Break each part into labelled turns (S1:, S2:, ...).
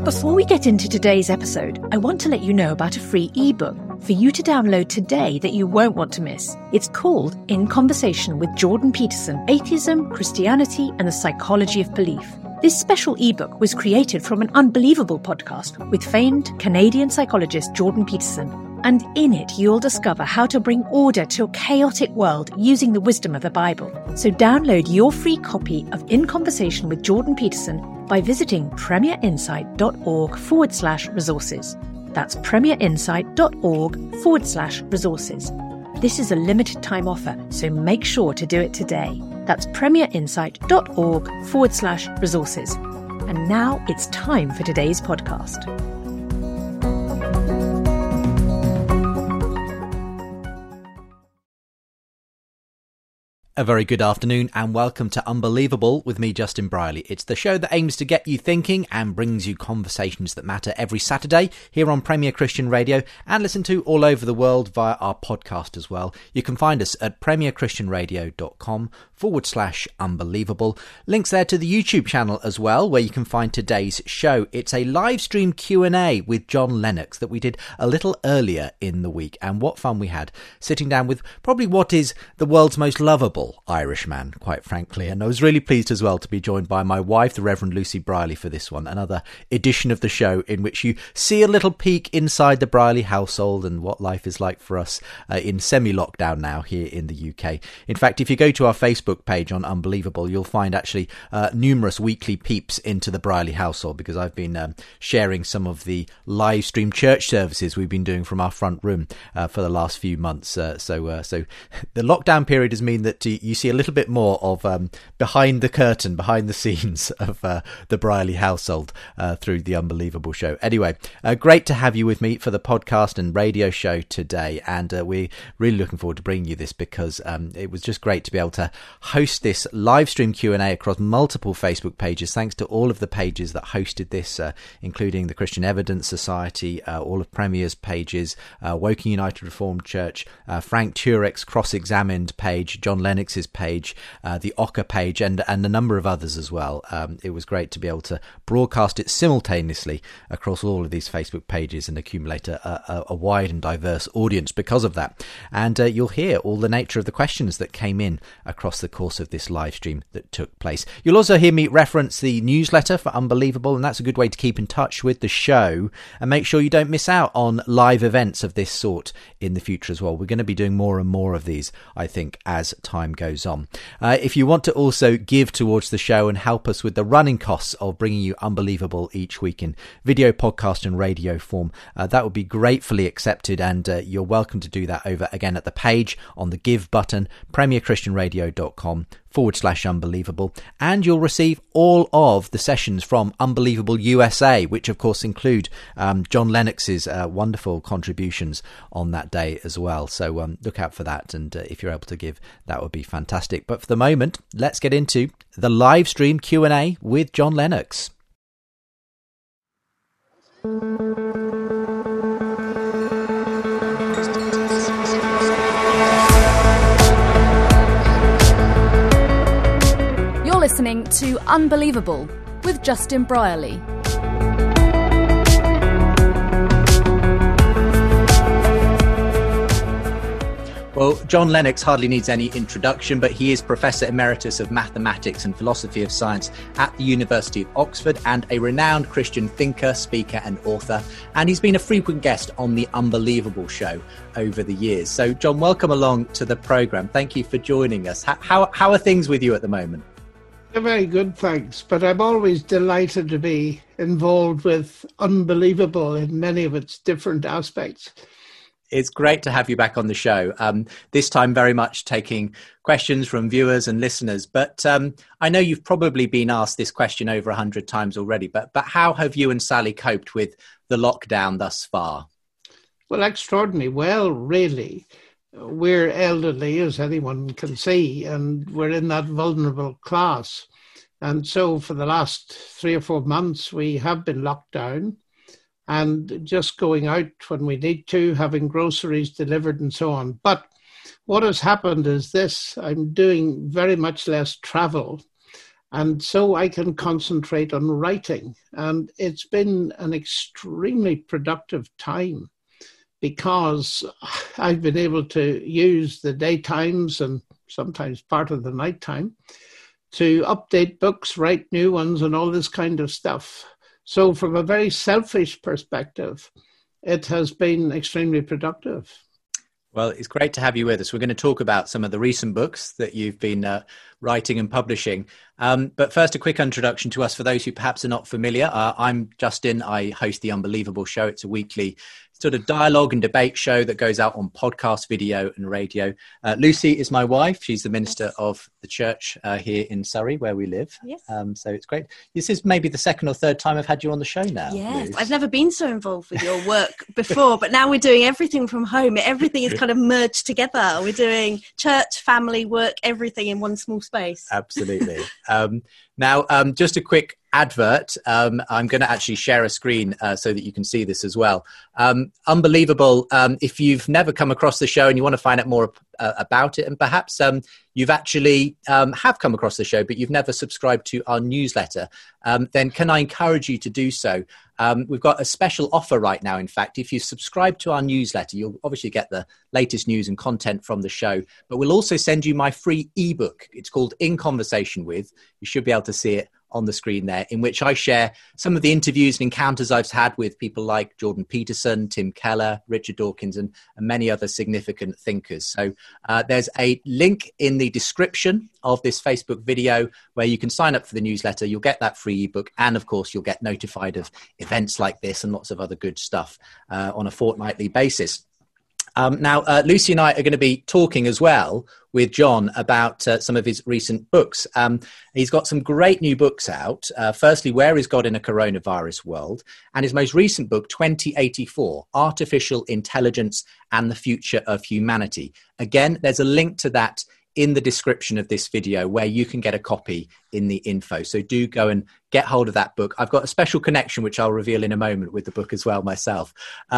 S1: Before we get into today's episode, I want to let you know about a free ebook for you to download today that you won't want to miss. It's called In Conversation with Jordan Peterson, Atheism, Christianity, and the Psychology of Belief. This special ebook was created from an Unbelievable podcast with famed Canadian psychologist Jordan Peterson. And in it, you'll discover how to bring order to a chaotic world using the wisdom of the Bible. So download your free copy of In Conversation with Jordan Peterson by visiting premierinsight.org/resources. That's premierinsight.org/resources. This is a limited time offer, so make sure to do it today. That's premierinsight.org/resources. And now it's time for today's podcast.
S2: A very good afternoon and welcome to Unbelievable with me, Justin Brierley. It's the show that aims to get you thinking and brings you conversations that matter every Saturday here on Premier Christian Radio and listen to all over the world via our podcast as well. You can find us at premierchristianradio.com/unbelievable. Links there to the YouTube channel as well, where you can find today's show. It's a live stream Q&A with John Lennox that we did a little earlier in the week, and what fun we had sitting down with probably what is the world's most lovable Irishman, quite frankly. And I was really pleased as well to be joined by my wife, the Reverend Lucy Brierley, for this one, another edition of the show in which you see a little peek inside the Brierley household and what life is like for us in semi-lockdown now here in the UK. In fact, if you go to our Facebook page on Unbelievable, you'll find actually numerous weekly peeps into the Brierley household, because I've been sharing some of the live stream church services we've been doing from our front room for the last few months. So the lockdown period has meant that you see a little bit more of behind the curtain, behind the scenes of the Brierley household through the Unbelievable show. Anyway, great to have you with me for the podcast and radio show today, and we're really looking forward to bringing you this because it was just great to be able to host this live stream Q&A across multiple Facebook pages. Thanks to all of the pages that hosted this, including the Christian Evidence Society, all of Premier's pages, Woking United Reformed Church, Frank Turek's Cross-Examined page, John Lennox's page, the Ocker page, and a number of others as well. It was great to be able to broadcast it simultaneously across all of these Facebook pages and accumulate a wide and diverse audience because of that. And you'll hear all the nature of the questions that came in across the course of this live stream that took place. You'll also hear me reference the newsletter for Unbelievable, and that's a good way to keep in touch with the show and make sure you don't miss out on live events of this sort in the future as well. We're going to be doing more and more of these, I think, as time goes on. If you want to also give towards the show and help us with the running costs of bringing you Unbelievable each week in video, podcast and radio form, that would be gratefully accepted, and you're welcome to do that over again at the page on the Give button, premierchristianradio.com/unbelievable, and you'll receive all of the sessions from Unbelievable USA, which of course include John Lennox's wonderful contributions on that day as well. So look out for that, and if you're able to give, that would be fantastic. But for the moment, let's get into the live stream Q&A with John Lennox.
S3: You're listening to Unbelievable with Justin Brierley.
S2: Well, John Lennox hardly needs any introduction, but he is Professor Emeritus of Mathematics and Philosophy of Science at the University of Oxford and a renowned Christian thinker, speaker and author. And he's been a frequent guest on the Unbelievable show over the years. So, John, welcome along to the programme. Thank you for joining us. How are things with you at the moment?
S4: They're very good, thanks. But I'm always delighted to be involved with Unbelievable in many of its different aspects.
S2: It's great to have you back on the show. This time very much taking questions from viewers and listeners. But I know you've probably been asked this question over 100 times already, but how have you and Sally coped with the lockdown thus far?
S4: Well, extraordinarily well, really. We're elderly, as anyone can see, and we're in that vulnerable class. And so for the last 3 or 4 months, we have been locked down. And just going out when we need to, having groceries delivered and so on. But what has happened is this: I'm doing very much less travel. And so I can concentrate on writing. And it's been an extremely productive time because I've been able to use the daytimes and sometimes part of the nighttime to update books, write new ones, and all this kind of stuff. So from a very selfish perspective, it has been extremely productive.
S2: Well, it's great to have you with us. We're going to talk about some of the recent books that you've been writing and publishing. But first, a quick introduction to us for those who perhaps are not familiar. I'm Justin. I host The Unbelievable Show. It's a weekly sort of dialogue and debate show that goes out on podcast, video and radio. Lucy is my wife. She's the minister of the church here in Surrey, where we live.
S5: Yes.
S2: So it's great. This is maybe the second or third time I've had you on the show now.
S5: Yes,
S2: Luce.
S5: I've never been so involved with your work before, but now we're doing everything from home. Everything is kind of merged together. We're doing church, family, work, everything in one small space.
S2: Absolutely. Now, just a quick advert. I'm going to actually share a screen so that you can see this as well. Unbelievable. If you've never come across the show and you want to find out more about it, and perhaps you've actually have come across the show, but you've never subscribed to our newsletter, then can I encourage you to do so? We've got a special offer right now. In fact, if you subscribe to our newsletter, you'll obviously get the latest news and content from the show, but we'll also send you my free ebook. It's called In Conversation With. You should be able to see it on the screen there, in which I share some of the interviews and encounters I've had with people like Jordan Peterson, Tim Keller, Richard Dawkins, and many other significant thinkers. So there's a link in the description of this Facebook video where you can sign up for the newsletter. You'll get that free ebook. And of course, you'll get notified of events like this and lots of other good stuff on a fortnightly basis. Now, Lucy and I are going to be talking as well with John about some of his recent books. He's got some great new books out. Firstly, Where is God in a Coronavirus World? And his most recent book, 2084, Artificial Intelligence and the Future of Humanity. Again, there's a link to that in the description of this video where you can get a copy in the info. So do go and get hold of that book. I've got a special connection, which I'll reveal in a moment, with the book as well myself.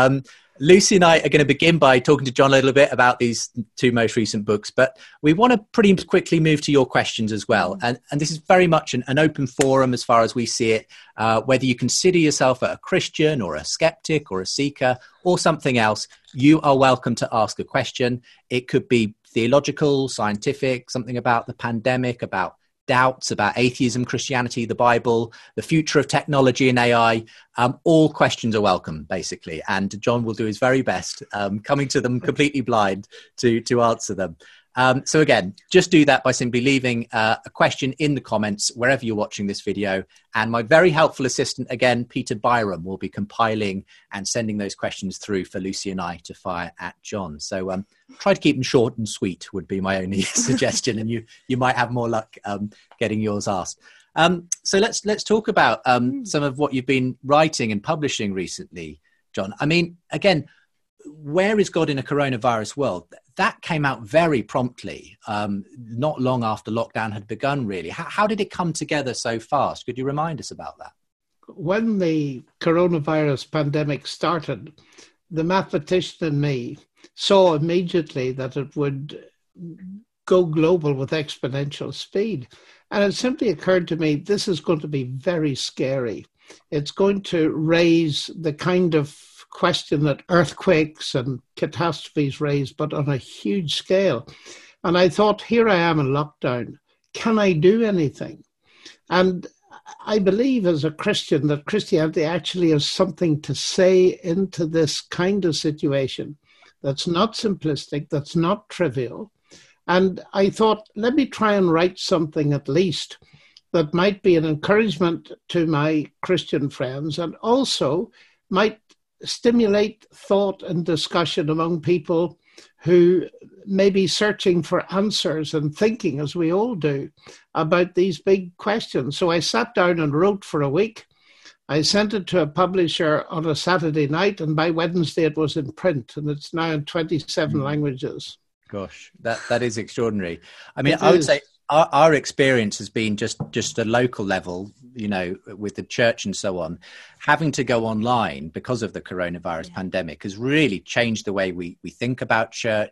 S2: Lucy and I are going to begin by talking to John a little bit about these two most recent books, but we want to pretty quickly move to your questions as well. And this is very much an open forum as far as we see it, whether you consider yourself a Christian or a skeptic or a seeker or something else, you are welcome to ask a question. It could be theological, scientific, something about the pandemic, about doubts about atheism, Christianity, the Bible, the future of technology and AI. All questions are welcome, basically. And John will do his very best, coming to them completely blind to answer them. So again, just do that by simply leaving a question in the comments wherever you're watching this video. And my very helpful assistant, again, Peter Byram, will be compiling and sending those questions through for Lucy and I to fire at John. So try to keep them short and sweet would be my only suggestion. And you might have more luck getting yours asked. So let's talk about some of what you've been writing and publishing recently, John. I mean, again, Where is God in a Coronavirus World? That came out very promptly, not long after lockdown had begun, really. How did it come together so fast? Could you remind us about that?
S4: When the coronavirus pandemic started, the mathematician in me saw immediately that it would go global with exponential speed. And it simply occurred to me, this is going to be very scary. It's going to raise the kind of question that earthquakes and catastrophes raise, but on a huge scale. And I thought, here I am in lockdown. Can I do anything? And I believe as a Christian that Christianity actually has something to say into this kind of situation that's not simplistic, that's not trivial. And I thought, let me try and write something at least that might be an encouragement to my Christian friends and also might stimulate thought and discussion among people who may be searching for answers and thinking, as we all do, about these big questions. So I sat down and wrote for a week. I sent it to a publisher on a Saturday night, and by Wednesday it was in print, and it's now in 27 languages.
S2: Gosh, that is extraordinary. I mean, I would say our experience has been just a local level, you know, with the church and so on. Having to go online because of the coronavirus pandemic has really changed the way we think about church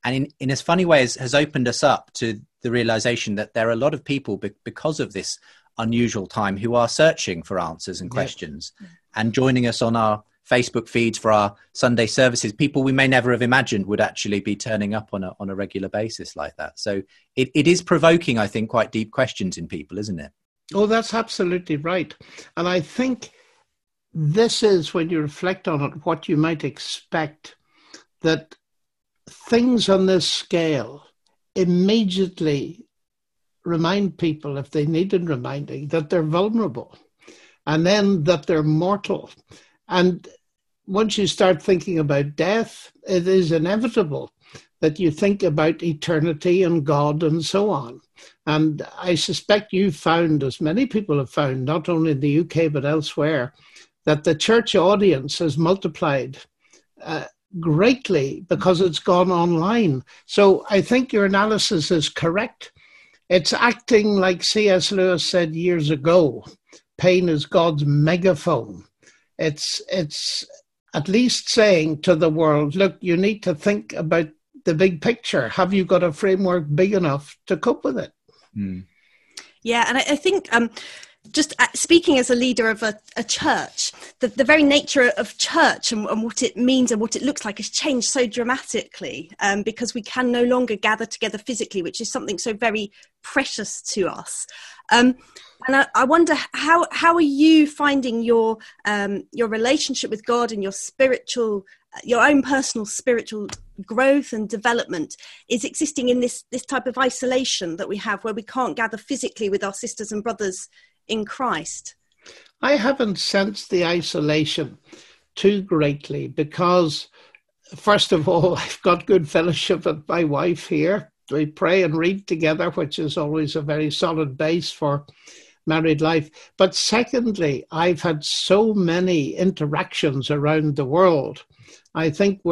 S2: And in as funny ways has opened us up to the realization that there are a lot of people because of this unusual time who are searching for answers and questions and joining us on our Facebook feeds for our Sunday services, people we may never have imagined would actually be turning up on a regular basis like that. So it is provoking, I think, quite deep questions in people, isn't it?
S4: Oh, that's absolutely right. And I think this is, when you reflect on it, what you might expect, that things on this scale immediately remind people, if they needed reminding, that they're vulnerable and then that they're mortal. And once you start thinking about death, it is inevitable that you think about eternity and God and so on. And I suspect you've found, as many people have found, not only in the UK but elsewhere, that the church audience has multiplied greatly because it's gone online. So I think your analysis is correct. It's acting like C.S. Lewis said years ago, pain is God's megaphone. It's at least saying to the world, look, you need to think about the big picture. Have you got a framework big enough to cope with it?
S2: Mm.
S5: Yeah, and I think just speaking as a leader of a church, the very nature of church and what it means and what it looks like has changed so dramatically because we can no longer gather together physically, which is something so very precious to us. And I wonder how are you finding your relationship with God and your own personal spiritual growth and development is existing in this type of isolation that we have, where we can't gather physically with our sisters and brothers in Christ?
S4: I haven't sensed the isolation too greatly because, first of all, I've got good fellowship with my wife here. We pray and read together, which is always a very solid base for married life. But secondly, I've had so many interactions around the world. I think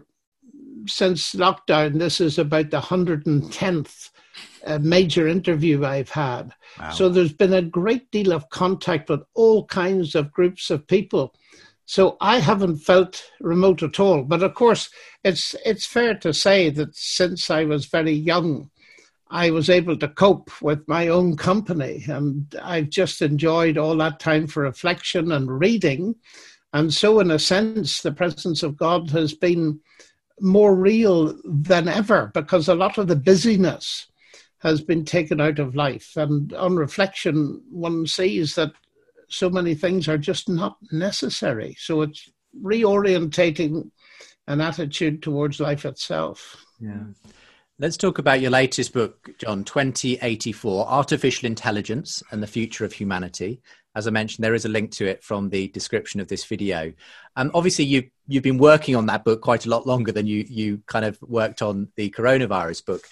S4: since lockdown, this is about the 110th major interview I've had.
S2: Wow. So
S4: there's been a great deal of contact with all kinds of groups of people. So I haven't felt remote at all. But of course, it's fair to say that since I was very young, I was able to cope with my own company. And I've just enjoyed all that time for reflection and reading. And so in a sense, the presence of God has been more real than ever because a lot of the busyness has been taken out of life. And on reflection, one sees that so many things are just not necessary. So it's reorientating an attitude towards life itself.
S2: Yeah. Let's talk about your latest book, John, 2084, Artificial Intelligence and the Future of Humanity. As I mentioned, there is a link to it from the description of this video. Obviously, you've been working on that book quite a lot longer than you kind of worked on the coronavirus book.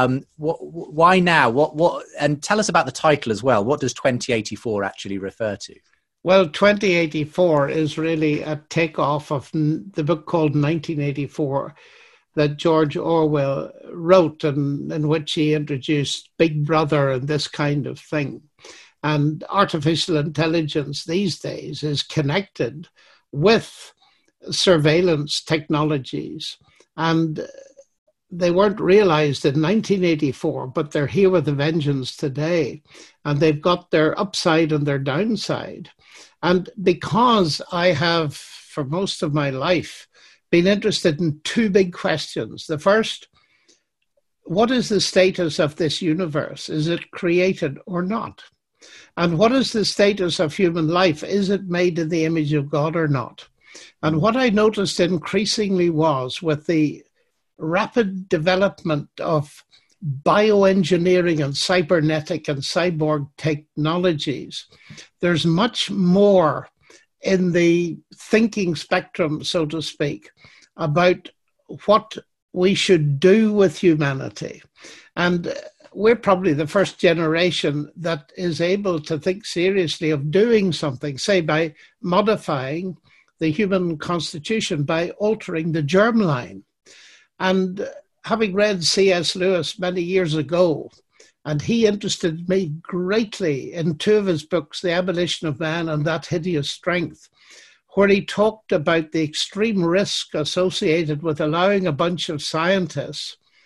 S2: Why now? What? And tell us about the title as well. What does 2084 actually refer to?
S4: Well, 2084 is really a takeoff of the book called 1984 that George Orwell wrote, and in which he introduced Big Brother and this kind of thing. And artificial intelligence these days is connected with surveillance technologies. And they weren't realized in 1984, but they're here with a vengeance today. And they've got their upside and their downside. And because I have, for most of my life, been interested in two big questions. The first, what is the status of this universe? Is it created or not? And what is the status of human life? Is it made in the image of God or not? And what I noticed increasingly was, with the rapid development of bioengineering and cybernetic and cyborg technologies, there's much more in the thinking spectrum, so to speak, about what we should do with humanity. And we're probably the first generation that is able to think seriously of doing something, say by modifying the human constitution, by altering the germline. And having read C.S. Lewis many years ago, and he interested me greatly in two of his books, The Abolition of Man and That Hideous Strength, where he talked about the extreme risk associated with allowing a bunch of scientists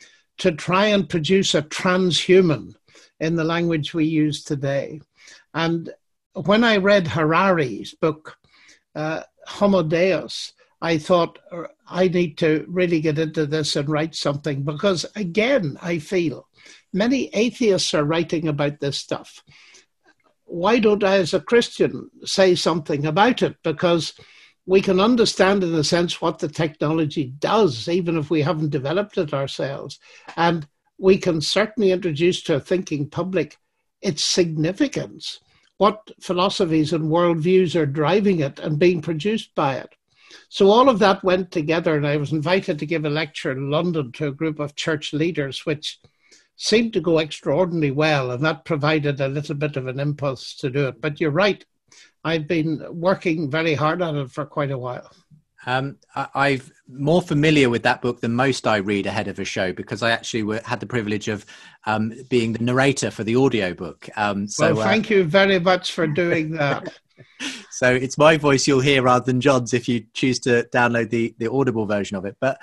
S4: to try and produce a transhuman in the language we use today. And when I read Harari's book, Homo Deus, I thought, I need to really get into this and write something, because again, I feel many atheists are writing about this stuff. Why don't I, as a Christian, say something about it? Because we can understand, in a sense, what the technology does, even if we haven't developed it ourselves. And we can certainly introduce to a thinking public its significance, what philosophies and worldviews are driving it and being produced by it. So all of that went together, and I was invited to give a lecture in London to a group of church leaders, which seemed to go extraordinarily well, and that provided a little bit of an impulse to do it. But you're right, I've been working very hard on it for quite a while.
S2: I'm more familiar with that book than most I read ahead of a show, because I actually had the privilege of being the narrator for the audiobook. Well,
S4: thank you very much for doing that.
S2: So it's my voice you'll hear rather than John's if you choose to download the Audible version of it. But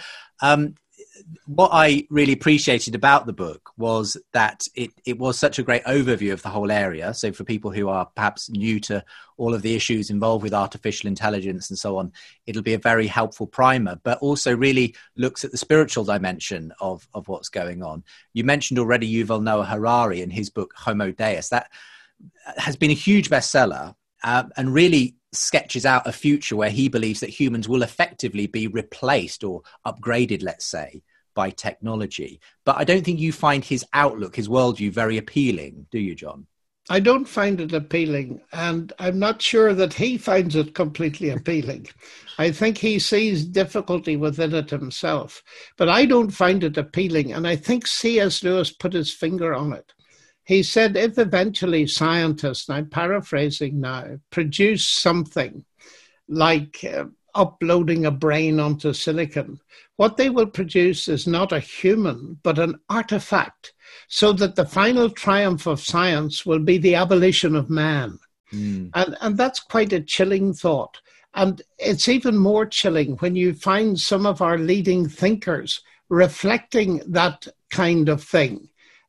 S2: what I really appreciated about the book was that it was such a great overview of the whole area. So for people who are perhaps new to all of the issues involved with artificial intelligence and so on, it'll be a very helpful primer, but also really looks at the spiritual dimension of what's going on. You mentioned already Yuval Noah Harari and his book Homo Deus. That has been a huge bestseller and really sketches out a future where he believes that humans will effectively be replaced or upgraded, let's say, by technology. But I don't think you find his outlook, his worldview, very appealing, do you, John?
S4: I don't find it appealing, and I'm not sure that he finds it completely appealing. I think he sees difficulty within it himself, but I don't find it appealing, and I think C.S. Lewis put his finger on it. He said if eventually scientists, and I'm paraphrasing now, produce something like uploading a brain onto silicon, what they will produce is not a human, but an artifact, so that the final triumph of science will be the abolition of man. And that's quite a chilling thought. And it's even more chilling when you find some of our leading thinkers reflecting that kind of thing.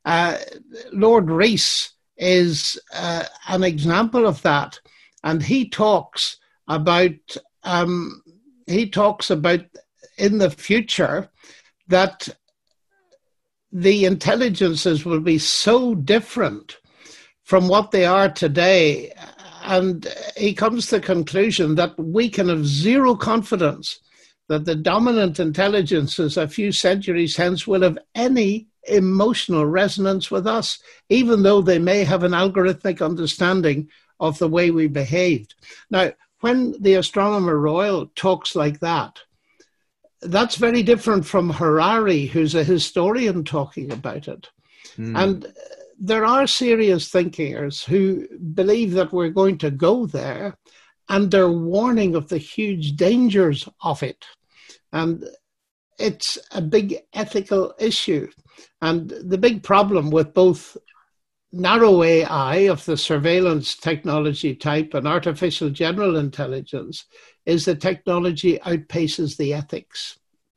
S4: Lord Rees is an example of that, and he talks about in the future that the intelligences will be so different from what they are today, and he comes to the conclusion that we can have zero confidence that the dominant intelligences a few centuries hence will have any emotional resonance with us, even though they may have an algorithmic understanding of the way we behaved. Now, when the Astronomer Royal talks like that, that's very different from Harari, who's a historian talking about it. And there are serious thinkers who believe that we're going to go there, and they're warning of the huge dangers of it. And it's a big ethical issue. And the big problem with both narrow AI of the surveillance technology type and artificial general intelligence is the technology outpaces the ethics.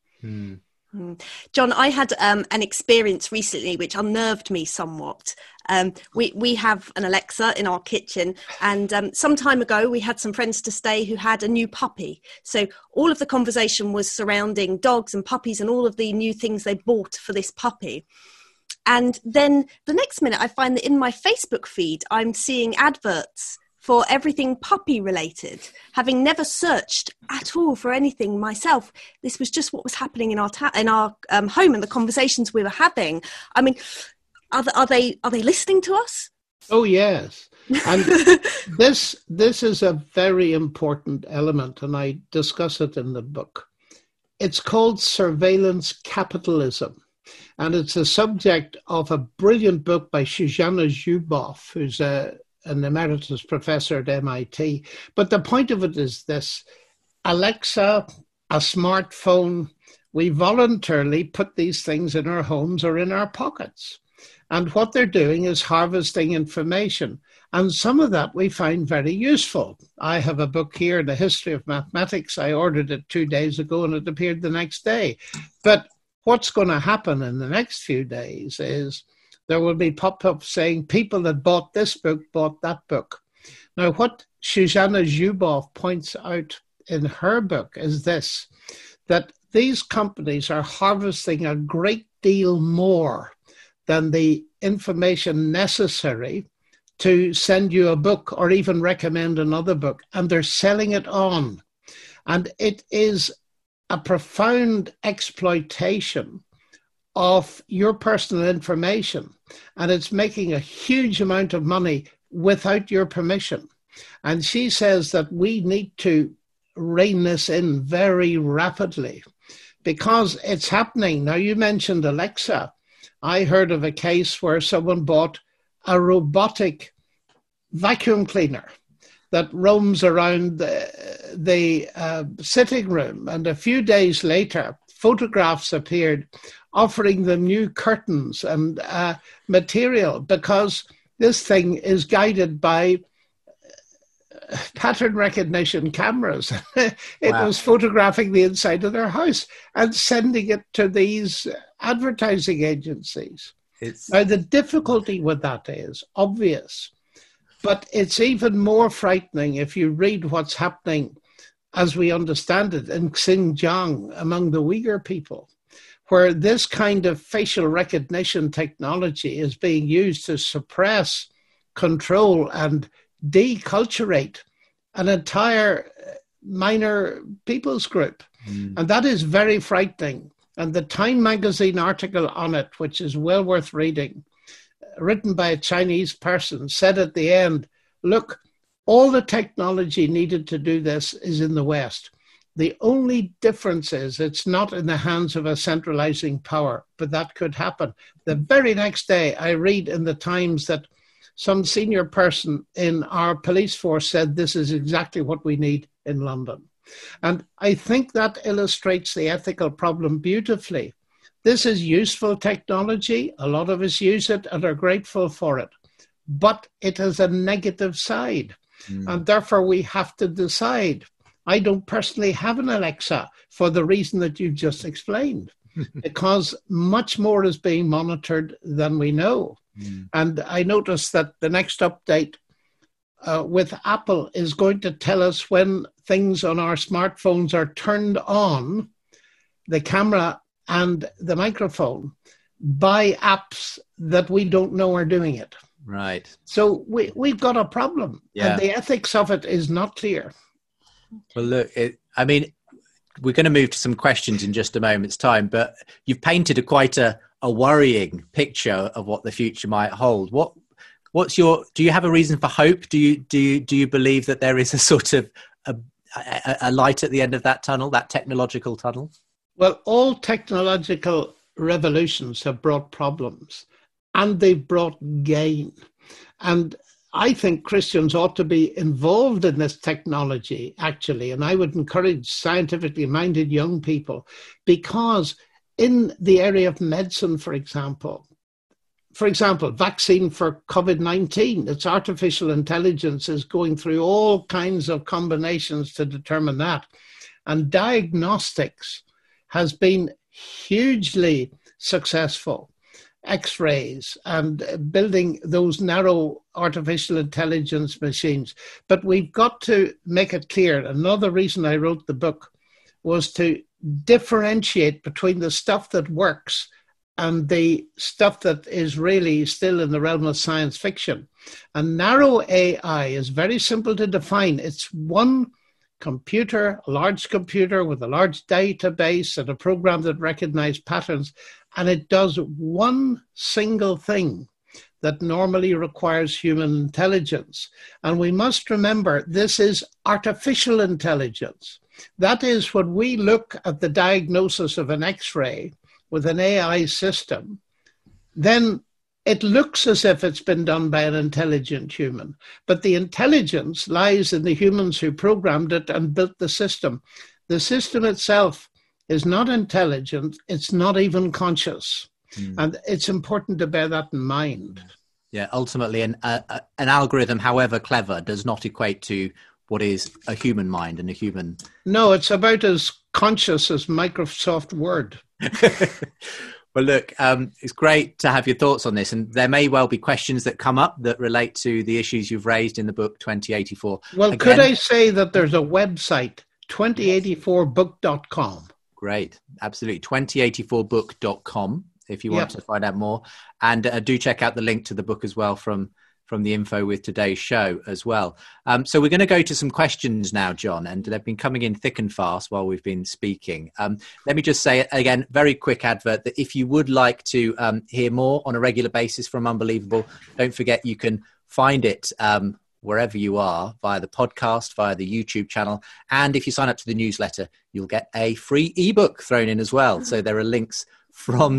S5: John, I had an experience recently which unnerved me somewhat. We have an Alexa in our kitchen, and some time ago we had some friends to stay who had a new puppy. So all of the conversation was surrounding dogs and puppies and all of the new things they bought for this puppy. And then the next minute I find that in my Facebook feed I'm seeing adverts for everything puppy related, having never searched at all for anything myself. This was just what was happening in our home and the conversations we were having. I mean, are they listening to us?
S4: Oh, yes. And this is a very important element, and I discuss it in the book. It's called surveillance capitalism. And it's a subject of a brilliant book by Shoshana Zuboff, who's an emeritus professor at MIT. But the point of it is this: Alexa, a smartphone, we voluntarily put these things in our homes or in our pockets. And what they're doing is harvesting information. And some of that we find very useful. I have a book here, The History of Mathematics. I ordered it 2 days ago and it appeared the next day. But what's going to happen in the next few days is there will be pop-ups saying people that bought this book bought that book. Now, what Shoshana Zuboff points out in her book is this, that these companies are harvesting a great deal more than the information necessary to send you a book or even recommend another book, and they're selling it on. And it is a profound exploitation of your personal information, and it's making a huge amount of money without your permission. And she says that we need to rein this in very rapidly because it's happening. Now, you mentioned Alexa. I heard of a case where someone bought a robotic vacuum cleaner that roams around the sitting room. And a few days later, photographs appeared offering them new curtains and material because this thing is guided by pattern recognition cameras. It was photographing the inside of their house and sending it to these advertising agencies. Now, the difficulty with that is obvious, but it's even more frightening if you read what's happening, as we understand it, in Xinjiang among the Uyghur people, where this kind of facial recognition technology is being used to suppress, control, and deculturate an entire minor people's group. And that is very frightening. And the Time magazine article on it, which is well worth reading, written by a Chinese person, said at the end, look, all the technology needed to do this is in the West. The only difference is it's not in the hands of a centralizing power, but that could happen. The very next day, I read in the Times that some senior person in our police force said this is exactly what we need in London. And I think that illustrates the ethical problem beautifully. This is useful technology. A lot of us use it and are grateful for it. But it has a negative side. And therefore we have to decide. I don't personally have an Alexa for the reason that you just explained, because much more is being monitored than we know. And I noticed that the next update with Apple is going to tell us when things on our smartphones are turned on, the camera and the microphone, by apps that we don't know are doing it.
S2: Right.
S4: So we've got a problem. Yeah. And the ethics of it is not clear.
S2: Well, look, we're going to move to some questions in just a moment's time, but you've painted quite a worrying picture of what the future might hold. Do you have a reason for hope? Do you believe that there is a sort of a light at the end of that tunnel, that technological tunnel?
S4: Well, all technological revolutions have brought problems, and they've brought gain. And I think Christians ought to be involved in this technology, actually, and I would encourage scientifically minded young people, because in the area of medicine, for example, vaccine for COVID-19, it's artificial intelligence is going through all kinds of combinations to determine that. And diagnostics has been hugely successful. X-rays and building those narrow artificial intelligence machines. But we've got to make it clear. Another reason I wrote the book was to differentiate between the stuff that works and the stuff that is really still in the realm of science fiction. And narrow AI is very simple to define. It's one computer, a large computer with a large database and a program that recognizes patterns, and it does one single thing that normally requires human intelligence. And we must remember this is artificial intelligence. That is, when we look at the diagnosis of an X-ray with an AI system, then it looks as if it's been done by an intelligent human. But the intelligence lies in the humans who programmed it and built the system. The system itself is not intelligent. It's not even conscious. And it's important to bear that in mind.
S2: Yeah, ultimately, an algorithm, however clever, does not equate to what is a human mind and a human...
S4: No, it's about as conscious as Microsoft Word.
S2: Well, look, it's great to have your thoughts on this, and there may well be questions that come up that relate to the issues you've raised in the book 2084.
S4: Well, again, could I say that there's a website, 2084book.com.
S2: Great. Absolutely. 2084book.com if you want to find out more. And do check out the link to the book as well from the info with today's show as well. So we're going to go to some questions now, John, and they've been coming in thick and fast while we've been speaking. Let me just say again, very quick advert, that if you would like to hear more on a regular basis from Unbelievable, don't forget you can find it wherever you are, via the podcast, via the YouTube channel. And if you sign up to the newsletter, you'll get a free ebook thrown in as well. So there are links from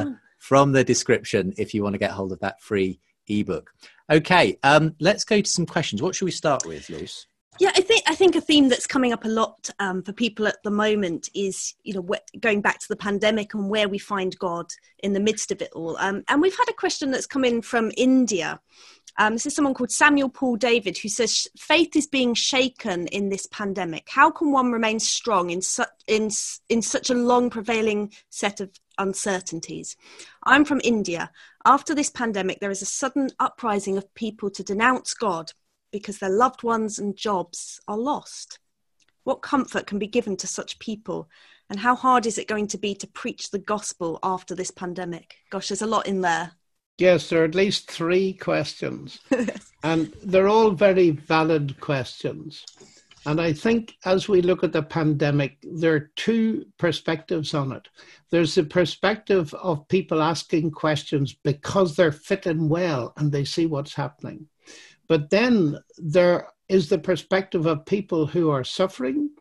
S2: the description if you want to get hold of that free ebook. Okay, let's go to some questions. What should we start with, Luce?
S5: Yeah, I think a theme that's coming up a lot for people at the moment is, going back to the pandemic and where we find God in the midst of it all. And we've had a question that's come in from India. This is someone called Samuel Paul David, who says, faith is being shaken in this pandemic. How can one remain strong in such a long prevailing set of uncertainties? I'm from India. After this pandemic, there is a sudden uprising of people to denounce God because their loved ones and jobs are lost. What comfort can be given to such people? And how hard is it going to be to preach the gospel after this pandemic? Gosh, there's a lot in there.
S4: Yes, there are at least 3 questions, and they're all very valid questions. And I think as we look at the pandemic, there are 2 perspectives on it. There's the perspective of people asking questions because they're fitting well and they see what's happening. But then there is the perspective of people who are suffering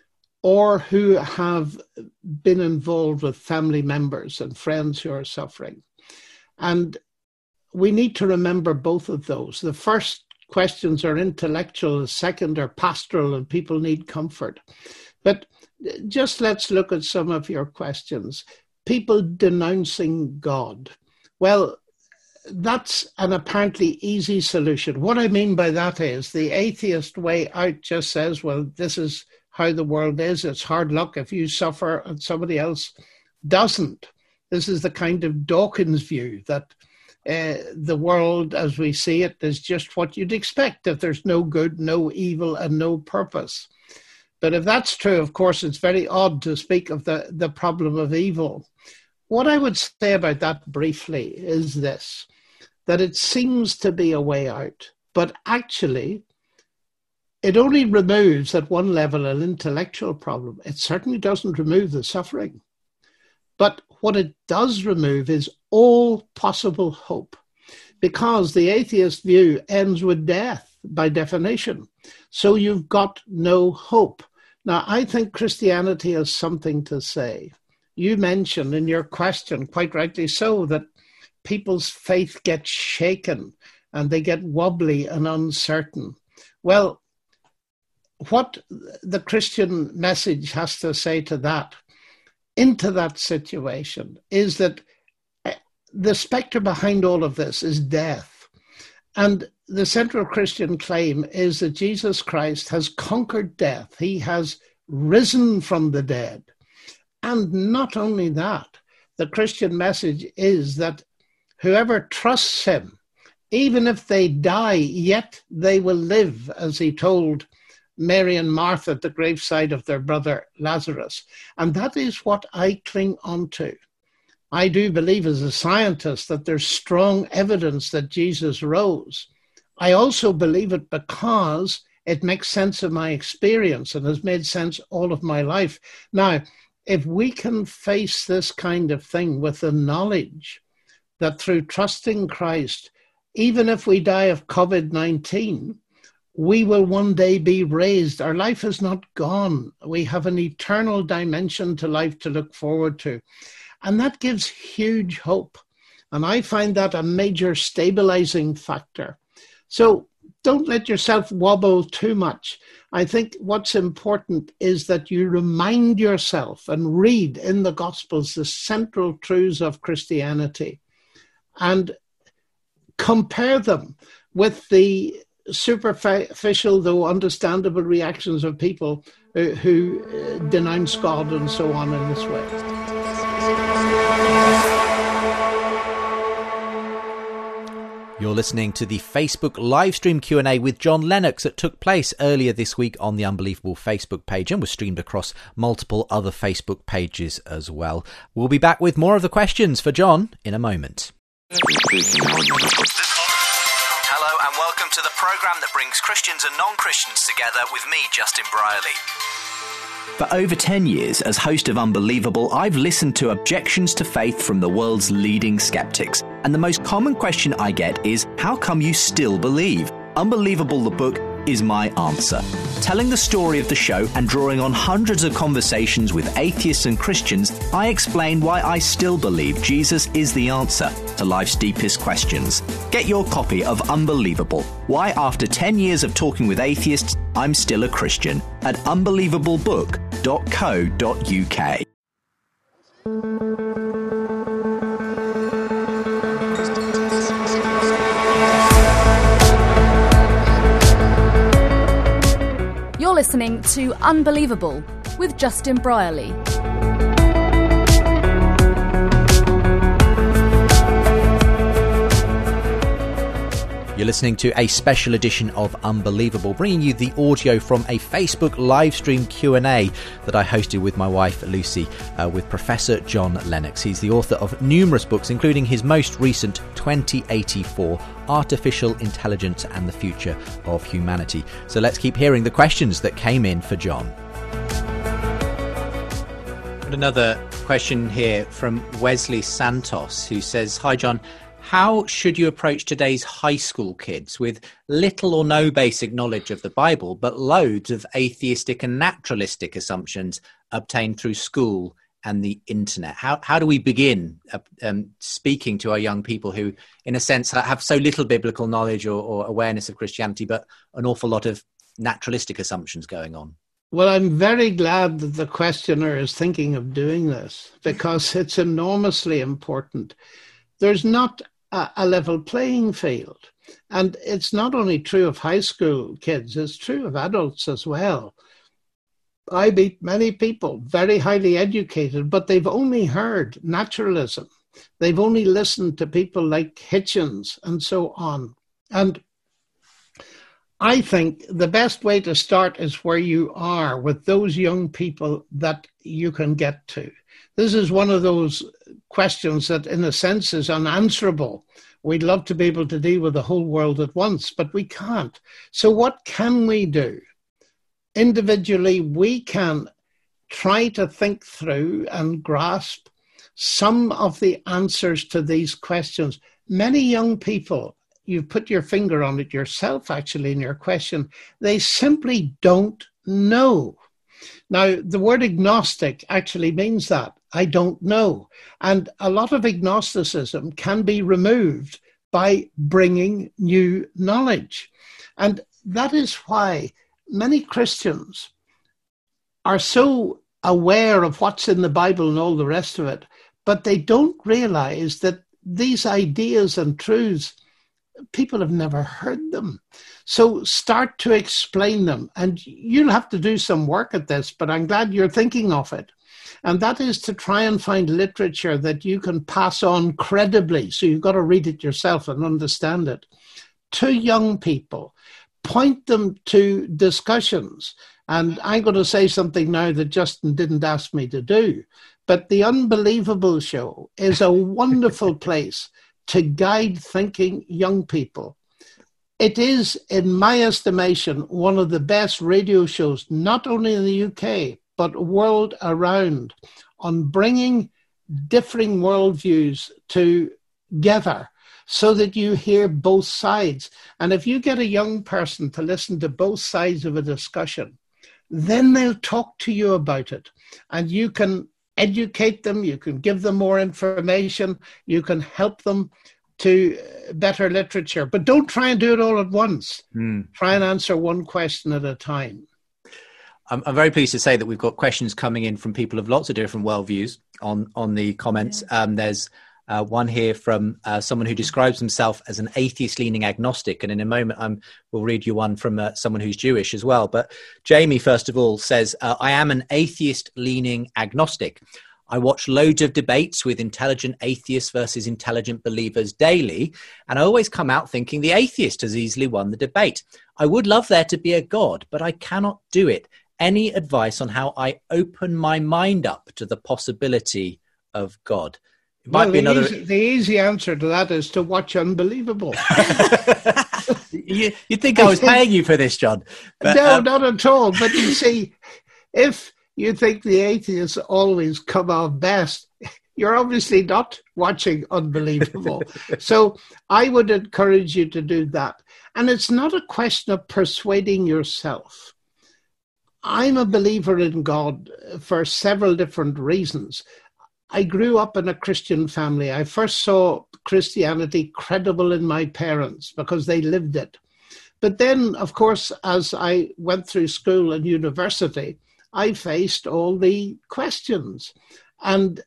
S4: or who have been involved with family members and friends who are suffering. And we need to remember both of those. The first questions are intellectual, the second are pastoral, and people need comfort. But just let's look at some of your questions. People denouncing God. Well, that's an apparently easy solution. What I mean by that is the atheist way out just says, well, this is how the world is. It's hard luck if you suffer and somebody else doesn't. This is the kind of Dawkins view that the world as we see it is just what you'd expect if there's no good, no evil, and no purpose. But if that's true, of course, it's very odd to speak of the problem of evil. What I would say about that briefly is this, that it seems to be a way out, but actually it only removes at one level an intellectual problem. It certainly doesn't remove the suffering. But what it does remove is all possible hope, because the atheist view ends with death by definition. So you've got no hope. Now, I think Christianity has something to say. You mentioned in your question, quite rightly so, that people's faith gets shaken and they get wobbly and uncertain. Well, what the Christian message has to say to that, into that situation, is that the spectre behind all of this is death. And the central Christian claim is that Jesus Christ has conquered death. He has risen from the dead. And not only that, the Christian message is that whoever trusts him, even if they die, yet they will live, as he told Mary and Martha at the graveside of their brother Lazarus. And that is what I cling on to. I do believe as a scientist that there's strong evidence that Jesus rose. I also believe it because it makes sense of my experience and has made sense all of my life. Now, if we can face this kind of thing with the knowledge that through trusting Christ, even if we die of COVID-19, we will one day be raised. Our life is not gone. We have an eternal dimension to life to look forward to. And that gives huge hope. And I find that a major stabilizing factor. So don't let yourself wobble too much. I think what's important is that you remind yourself and read in the Gospels the central truths of Christianity and compare them with the superficial, though understandable, reactions of people who denounce God and so on in this way.
S2: You're listening to the Facebook livestream Q&A with John Lennox that took place earlier this week on the Unbelievable Facebook page and was streamed across multiple other Facebook pages as well. We'll be back with more of the questions for John in a moment.
S6: Hello and welcome to the programme that brings Christians and non-Christians together with me, Justin Brierley.
S7: For over 10 years, as host of Unbelievable, I've listened to objections to faith from the world's leading skeptics. And the most common question I get is, how come you still believe? Unbelievable, the book, is my answer. Telling the story of the show and drawing on hundreds of conversations with atheists and Christians, I explain why I still believe Jesus is the answer to life's deepest questions. Get your copy of Unbelievable, Why After 10 Years of Talking with Atheists, I'm Still a Christian, at unbelievablebook.co.uk.
S3: You're listening to Unbelievable with Justin Brierley.
S2: You're listening to a special edition of Unbelievable, bringing you the audio from a Facebook livestream Q&A that I hosted with my wife Lucy with Professor John Lennox. He's the author of numerous books, including his most recent 2084, Artificial Intelligence and the Future of Humanity. So let's keep hearing the questions that came in for John. Another question here from Wesley Santos, who says, "Hi John, how should you approach today's high school kids with little or no basic knowledge of the Bible, but loads of atheistic and naturalistic assumptions obtained through school and the internet? How do we begin speaking to our young people who, in a sense, have so little biblical knowledge or awareness of Christianity, but an awful lot of naturalistic assumptions going on?"
S4: Well, I'm very glad that the questioner is thinking of doing this, because it's enormously important. There's not a level playing field. And it's not only true of high school kids, it's true of adults as well. I meet many people, very highly educated, but they've only heard naturalism. They've only listened to people like Hitchens and so on. And I think the best way to start is where you are with those young people that you can get to. This is one of those questions that, in a sense, is unanswerable. We'd love to be able to deal with the whole world at once, but we can't. So what can we do? Individually, we can try to think through and grasp some of the answers to these questions. Many young people, you've put your finger on it yourself, actually, in your question, they simply don't know. Now, the word agnostic actually means that. I don't know. And a lot of agnosticism can be removed by bringing new knowledge. And that is why many Christians are so aware of what's in the Bible and all the rest of it, but they don't realize that these ideas and truths, people have never heard them. So start to explain them. And you'll have to do some work at this, but I'm glad you're thinking of it. And that is to try and find literature that you can pass on credibly. So you've got to read it yourself and understand it. To young people, point them to discussions. And I'm going to say something now that Justin didn't ask me to do. But the Unbelievable Show is a wonderful place to guide thinking young people. It is, in my estimation, one of the best radio shows, not only in the UK, but world around, on bringing differing worldviews together so that you hear both sides. And if you get a young person to listen to both sides of a discussion, then they'll talk to you about it. And you can educate them, you can give them more information, you can help them to better literature. But don't try and do it all at once. Try and answer one question at a time.
S2: I'm very pleased to say that we've got questions coming in from people of lots of different worldviews on the comments. There's one here from someone who describes himself as an atheist-leaning agnostic. And in a moment, we'll read you one from someone who's Jewish as well. But Jamie, first of all, says, I am an atheist-leaning agnostic. I watch loads of debates with intelligent atheists versus intelligent believers daily, and I always come out thinking the atheist has easily won the debate. I would love there to be a God, but I cannot do it. Any advice on how I open my mind up to the possibility of God?
S4: The easy answer to that is to watch Unbelievable.
S2: You'd think I was paying you for this, John.
S4: But, no, not at all. But you see, if you think the atheists always come out best, you're obviously not watching Unbelievable. So I would encourage you to do that. And it's not a question of persuading yourself. I'm a believer in God for several different reasons. I grew up in a Christian family. I first saw Christianity credible in my parents because they lived it. But then, of course, as I went through school and university, I faced all the questions. And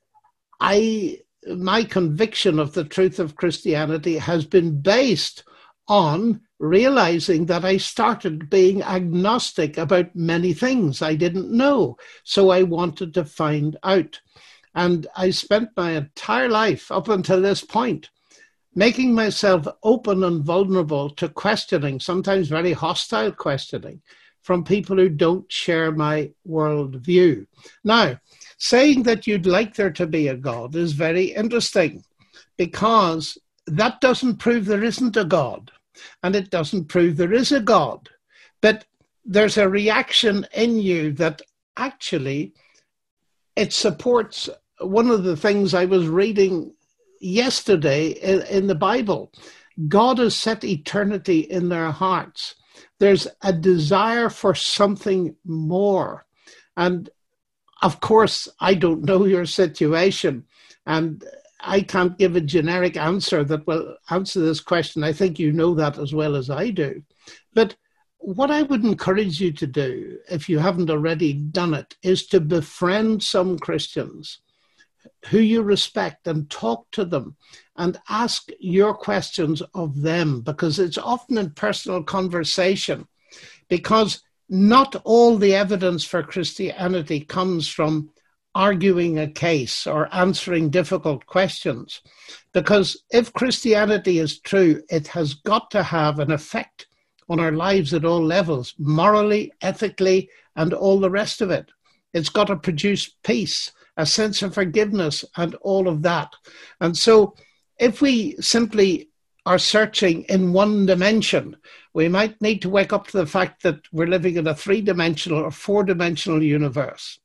S4: my conviction of the truth of Christianity has been based on realizing that I started being agnostic about many things I didn't know. So I wanted to find out. And I spent my entire life up until this point making myself open and vulnerable to questioning, sometimes very hostile questioning, from people who don't share my worldview. Now, saying that you'd like there to be a God is very interesting, because that doesn't prove there isn't a God, and it doesn't prove there is a God. But there's a reaction in you that actually it supports one of the things I was reading yesterday in the Bible. God has set eternity in their hearts. There's a desire for something more. And of course, I don't know your situation, and I can't give a generic answer that will answer this question. I think you know that as well as I do. But what I would encourage you to do, if you haven't already done it, is to befriend some Christians who you respect and talk to them and ask your questions of them, because it's often in personal conversation, because not all the evidence for Christianity comes from arguing a case or answering difficult questions. Because if Christianity is true, it has got to have an effect on our lives at all levels, morally, ethically, and all the rest of it. It's got to produce peace, a sense of forgiveness, and all of that. And so if we simply are searching in one dimension, we might need to wake up to the fact that we're living in a 3-dimensional or 4-dimensional universe.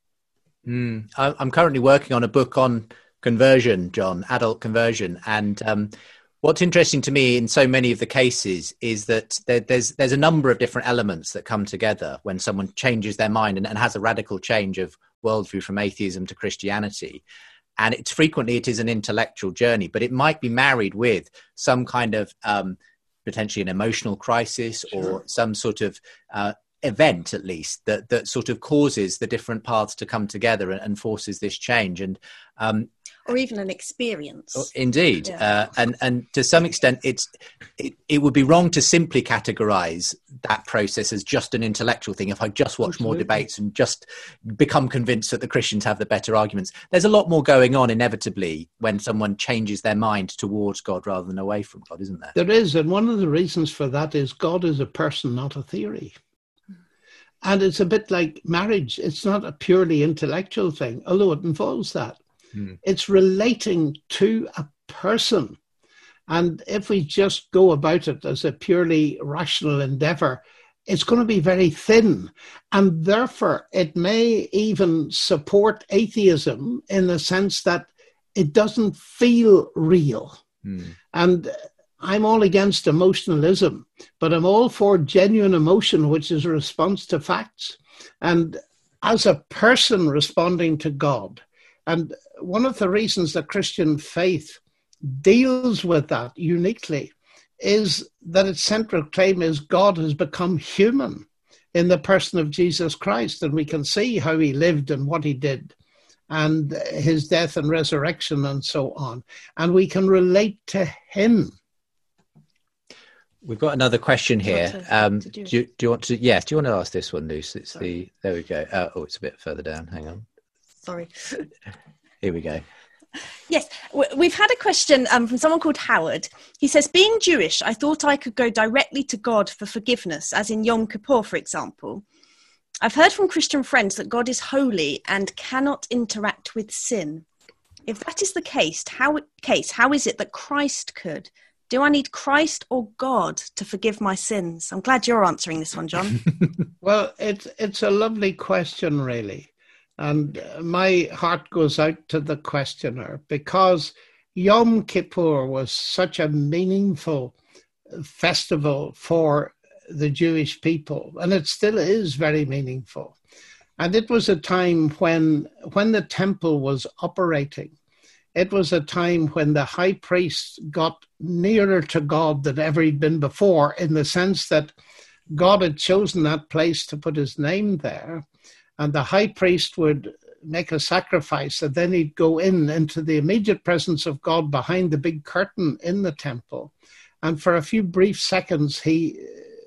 S2: I'm currently working on a book on conversion, John, adult conversion. And what's interesting to me in so many of the cases is that there's a number of different elements that come together when someone changes their mind and has a radical change of worldview from atheism to Christianity. And it is an intellectual journey, but it might be married with some kind of potentially an emotional crisis, or some sort of event, at least, that sort of causes the different paths to come together and forces this change. And
S5: or even an experience.
S2: Indeed. Yeah. And to some extent, it would be wrong to simply categorize that process as just an intellectual thing. If I just watch more debates and just become convinced that the Christians have the better arguments, there's a lot more going on inevitably when someone changes their mind towards God rather than away from God, isn't there?
S4: There is. And one of the reasons for that is God is a person, not a theory. And it's a bit like marriage. It's not a purely intellectual thing, although it involves that. It's relating to a person. And if we just go about it as a purely rational endeavor, it's going to be very thin. And therefore, it may even support atheism in the sense that it doesn't feel real. And I'm all against emotionalism, but I'm all for genuine emotion, which is a response to facts. And as a person responding to God, and one of the reasons that Christian faith deals with that uniquely is that its central claim is God has become human in the person of Jesus Christ. And we can see how he lived and what he did, and his death and resurrection and so on. And we can relate to him.
S2: We've got another question here. Do you want to? Yes. Do you want to ask this one, Luce? There we go. It's a bit further down. Hang on.
S5: Sorry.
S2: Here we go.
S5: Yes, we've had a question from someone called Howard. He says, being Jewish, I thought I could go directly to God for forgiveness, as in Yom Kippur, for example. I've heard from Christian friends that God is holy and cannot interact with sin. If that is the case, how is it that Christ could? Do I need Christ or God to forgive my sins? I'm glad you're answering this one, John.
S4: Well, it's a lovely question, really. And my heart goes out to the questioner, because Yom Kippur was such a meaningful festival for the Jewish people, and it still is very meaningful. And it was a time when the temple was operating. It was a time when the high priest got nearer to God than ever he'd been before, in the sense that God had chosen that place to put his name there. And the high priest would make a sacrifice, and then he'd go into the immediate presence of God behind the big curtain in the temple. And for a few brief seconds, he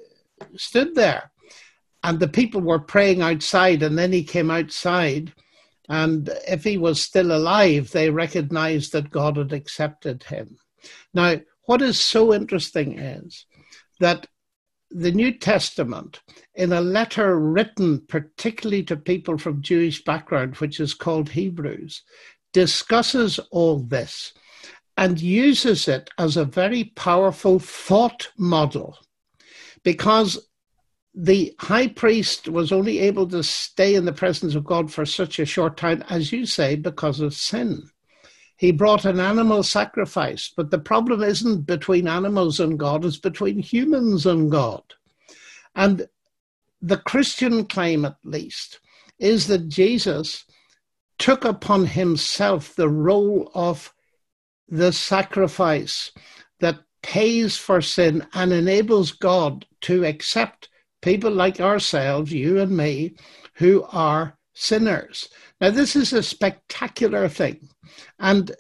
S4: stood there. And the people were praying outside, and then he came outside. And if he was still alive, they recognized that God had accepted him. Now, what is so interesting is that the New Testament, in a letter written particularly to people from Jewish background, which is called Hebrews, discusses all this and uses it as a very powerful thought model, because the high priest was only able to stay in the presence of God for such a short time, as you say, because of sin. He brought an animal sacrifice, but the problem isn't between animals and God, it's between humans and God. And the Christian claim, at least, is that Jesus took upon himself the role of the sacrifice that pays for sin and enables God to accept people like ourselves, you and me, who are sinners. Now, this is a spectacular thing, and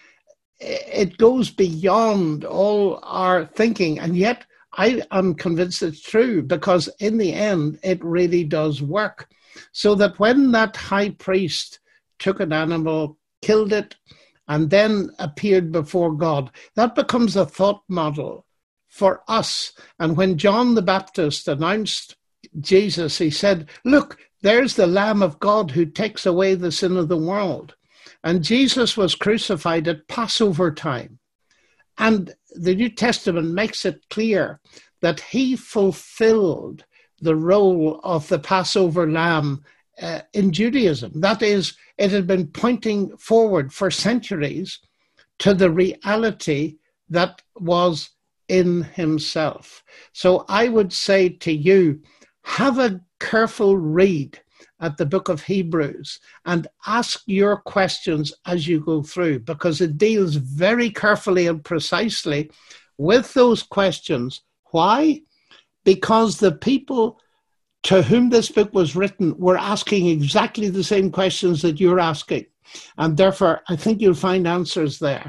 S4: it goes beyond all our thinking, and yet I am convinced it's true, because in the end, it really does work. So that when that high priest took an animal, killed it, and then appeared before God, that becomes a thought model for us. And when John the Baptist announced Jesus, he said, look, there's the Lamb of God who takes away the sin of the world. And Jesus was crucified at Passover time. And the New Testament makes it clear that he fulfilled the role of the Passover lamb in Judaism. That is, it had been pointing forward for centuries to the reality that was in himself. So I would say to you, have a careful read at the book of Hebrews and ask your questions as you go through, because it deals very carefully and precisely with those questions. Why? Because the people to whom this book was written were asking exactly the same questions that you're asking. And therefore, I think you'll find answers there.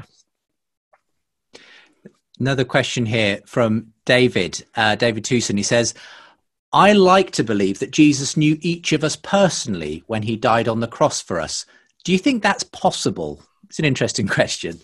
S2: Another question here from David Tewson. He says, I like to believe that Jesus knew each of us personally when he died on the cross for us. Do you think that's possible? It's an interesting question.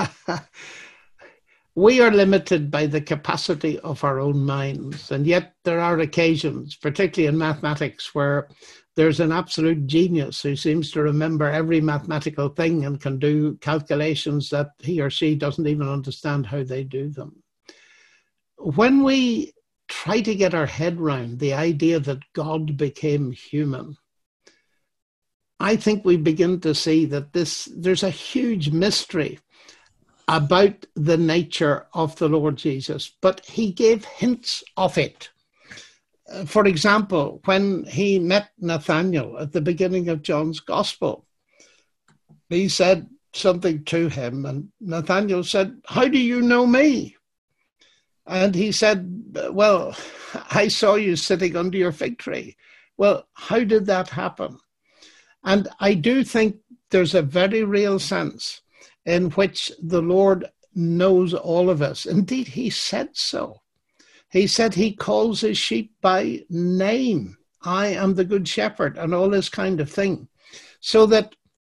S4: We are limited by the capacity of our own minds. And yet there are occasions, particularly in mathematics, where there's an absolute genius who seems to remember every mathematical thing and can do calculations that he or she doesn't even understand how they do them. When we try to get our head round the idea that God became human, I think we begin to see that there's a huge mystery about the nature of the Lord Jesus, but he gave hints of it. For example, when he met Nathanael at the beginning of John's Gospel, he said something to him, and Nathanael said, "How do you know me?" And he said, "Well, I saw you sitting under your fig tree." Well, how did that happen? And I do think there's a very real sense in which the Lord knows all of us. Indeed, he said so. He said he calls his sheep by name. I am the good shepherd, and all this kind of thing. So that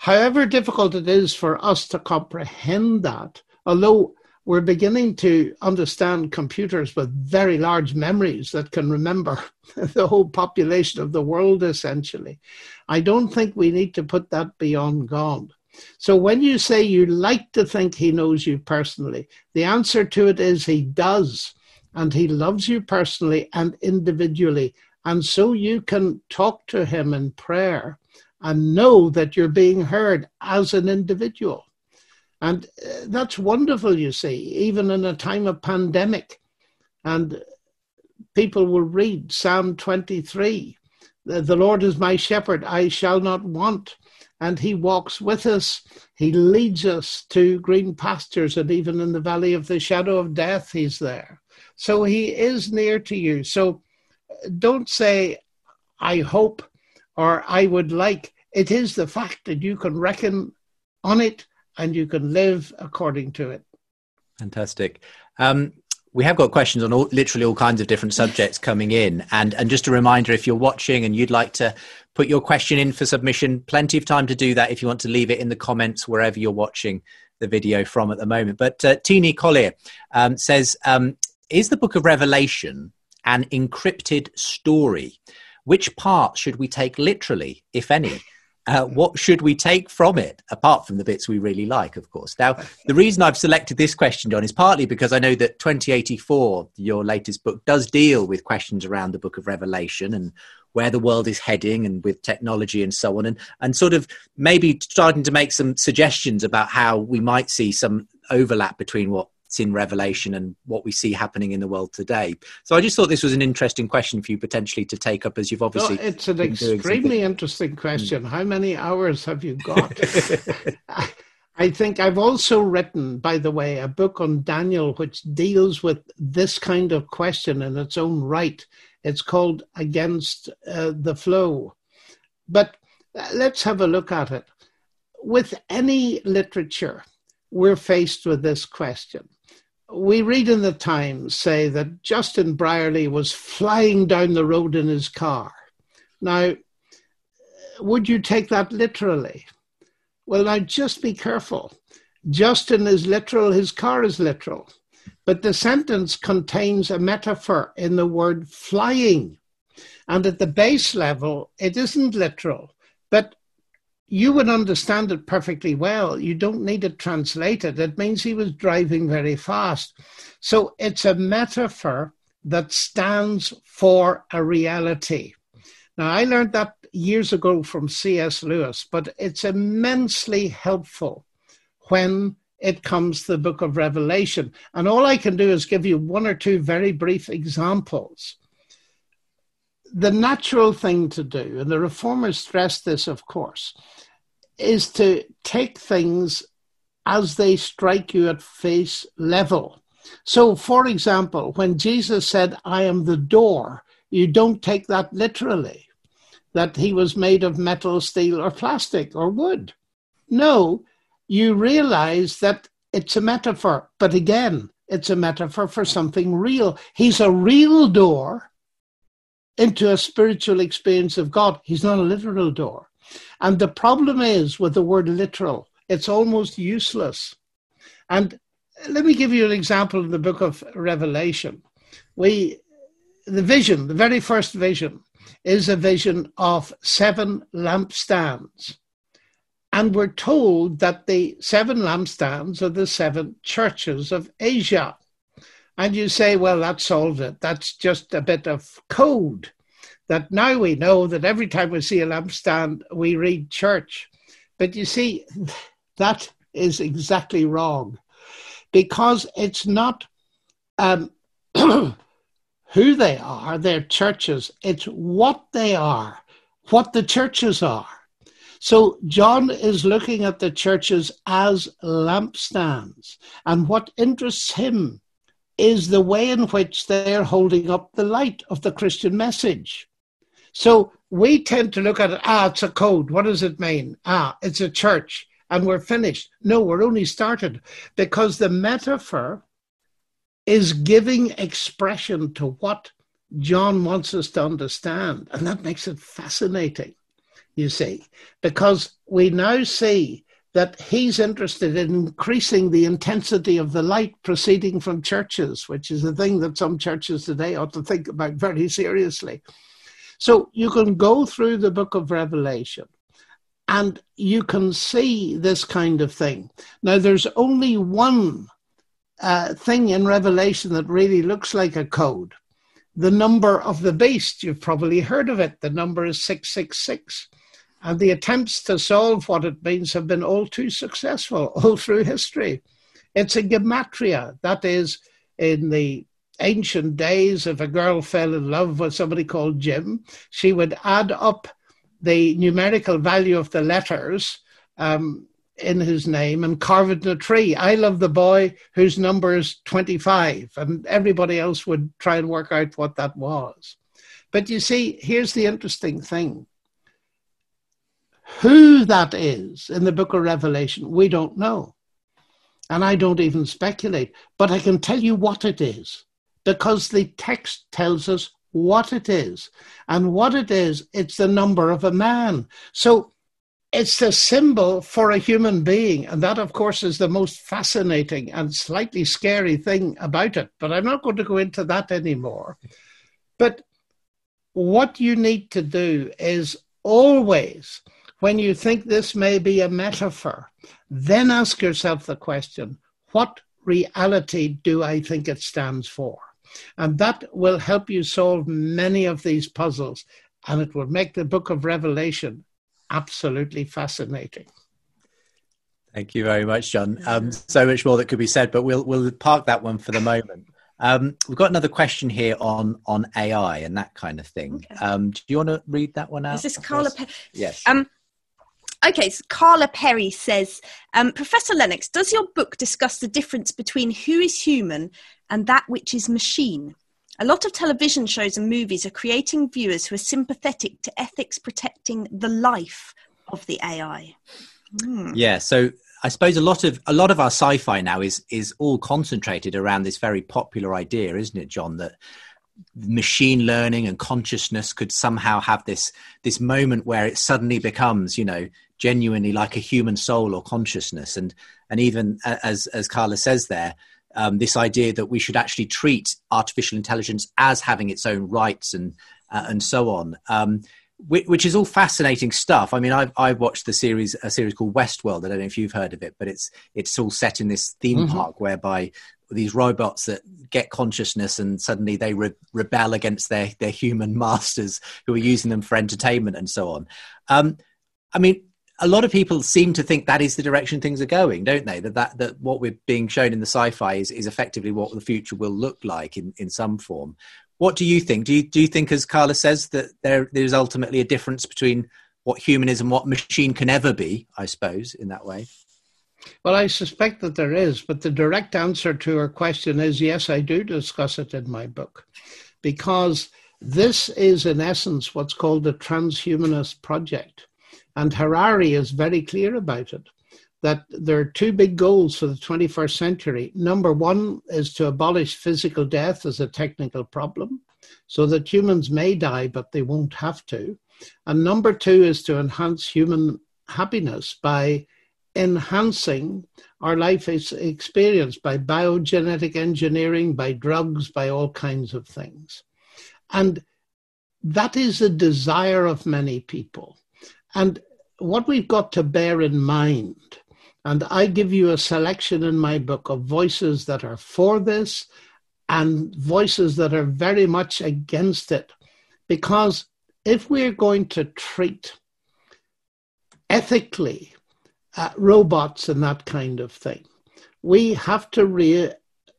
S4: however difficult it is for us to comprehend that, although we're beginning to understand computers with very large memories that can remember the whole population of the world, essentially, I don't think we need to put that beyond God. So when you say you like to think he knows you personally, the answer to it is he does. And he loves you personally and individually. And so you can talk to him in prayer and know that you're being heard as an individual. And that's wonderful, you see, even in a time of pandemic. And people will read Psalm 23. The Lord is my shepherd, I shall not want. And he walks with us. He leads us to green pastures. And even in the valley of the shadow of death, he's there. So he is near to you. So don't say, I hope, or I would like. It is the fact that you can reckon on it and you can live according to it.
S2: Fantastic. We have got questions on literally all kinds of different subjects coming in. And just a reminder, if you're watching and you'd like to put your question in for submission, plenty of time to do that if you want to leave it in the comments wherever you're watching the video from at the moment. But Teeny Collier says, is the book of Revelation an encrypted story? Which part should we take literally, if any? What should we take from it, apart from the bits we really like, of course? Now, the reason I've selected this question, John, is partly because I know that 2084, your latest book, does deal with questions around the book of Revelation and where the world is heading and with technology and so on, and sort of maybe starting to make some suggestions about how we might see some overlap between what's in Revelation and what we see happening in the world today. So I just thought this was an interesting question for you potentially to take up, as you've obviously...
S4: No, it's an extremely interesting question. How many hours have you got? I think I've also written, by the way, a book on Daniel which deals with this kind of question in its own right. It's called Against the Flow. But let's have a look at it. With any literature, we're faced with this question. We read in the Times, say, that Justin Brierley was flying down the road in his car. Now, would you take that literally? Well, now, just be careful. Justin is literal, his car is literal. But the sentence contains a metaphor in the word flying. And at the base level, it isn't literal. But you would understand it perfectly well. You don't need it translated. It means he was driving very fast. So it's a metaphor that stands for a reality. Now, I learned that years ago from C.S. Lewis, but it's immensely helpful when it comes to the book of Revelation. And all I can do is give you one or two very brief examples. The natural thing to do, and the Reformers stressed this, of course, is to take things as they strike you at face level. So, for example, when Jesus said, I am the door, you don't take that literally, that he was made of metal, steel, or plastic, or wood. No, you realize that it's a metaphor, but again, it's a metaphor for something real. He's a real door into a spiritual experience of God. He's not a literal door. And the problem is with the word literal, it's almost useless. And let me give you an example in the book of Revelation. The vision, the very first vision, is a vision of 7 lampstands. And we're told that the 7 lampstands are the 7 churches of Asia. And you say, well, that solves it. That's just a bit of code. That now we know that every time we see a lampstand, we read church. But you see, that is exactly wrong. Because it's not who they are, their churches. It's what they are, what the churches are. So John is looking at the churches as lampstands. And what interests him is the way in which they're holding up the light of the Christian message. So we tend to look at it, it's a code. What does it mean? It's a church and we're finished. No, we're only started, because the metaphor is giving expression to what John wants us to understand. And that makes it fascinating. you see, because we now see that he's interested in increasing the intensity of the light proceeding from churches, which is a thing that some churches today ought to think about very seriously. So you can go through the book of Revelation and you can see this kind of thing. Now, there's only one thing in Revelation that really looks like a code. The number of the beast, you've probably heard of it. The number is 666. And the attempts to solve what it means have been all too successful all through history. It's a gematria. That is, in the ancient days, if a girl fell in love with somebody called Jim, she would add up the numerical value of the letters in his name and carve it in a tree. I love the boy whose number is 25, and everybody else would try and work out what that was. But you see, here's the interesting thing. Who that is in the book of Revelation, we don't know. And I don't even speculate. But I can tell you what it is, because the text tells us what it is. And what it is, it's the number of a man. So it's the symbol for a human being. And that, of course, is the most fascinating and slightly scary thing about it. But I'm not going to go into that anymore. But what you need to do is always, when you think this may be a metaphor, then ask yourself the question, what reality do I think it stands for? And that will help you solve many of these puzzles, and it will make the book of Revelation absolutely fascinating.
S2: Thank you very much, John. So much more that could be said, but we'll park that one for the moment. We've got another question here on AI and that kind of thing. Okay. Do you want to read that one out?
S5: Is this Carla?
S2: Yes.
S5: Okay, so Carla Perry says, Professor Lennox, does your book discuss the difference between who is human and that which is machine? A lot of television shows and movies are creating viewers who are sympathetic to ethics protecting the life of the AI.
S2: Yeah, so I suppose a lot of our sci-fi now is all concentrated around this very popular idea, isn't it, John, that machine learning and consciousness could somehow have this moment where it suddenly becomes, genuinely like a human soul or consciousness. And even as Carla says there, this idea that we should actually treat artificial intelligence as having its own rights and so on, which is all fascinating stuff. I mean, I've watched a series called Westworld. I don't know if you've heard of it, but it's all set in this theme park whereby these robots that get consciousness and suddenly they rebel against their human masters who are using them for entertainment and so on. I mean, a lot of people seem to think that is the direction things are going, don't they? That what we're being shown in the sci-fi is effectively what the future will look like in some form. What do you think? Do you think, as Carla says, that there's ultimately a difference between what human is and what machine can ever be, I suppose, in that way?
S4: Well, I suspect that there is, but the direct answer to her question is yes, I do discuss it in my book, because this is in essence what's called the transhumanist project. And Harari is very clear about it, that there are two big goals for the 21st century. Number one is to abolish physical death as a technical problem, so that humans may die, but they won't have to. And number two is to enhance human happiness by enhancing our life experience by biogenetic engineering, by drugs, by all kinds of things. And that is a desire of many people. And what we've got to bear in mind, and I give you a selection in my book of voices that are for this and voices that are very much against it, because if we're going to treat ethically robots and that kind of thing, we have to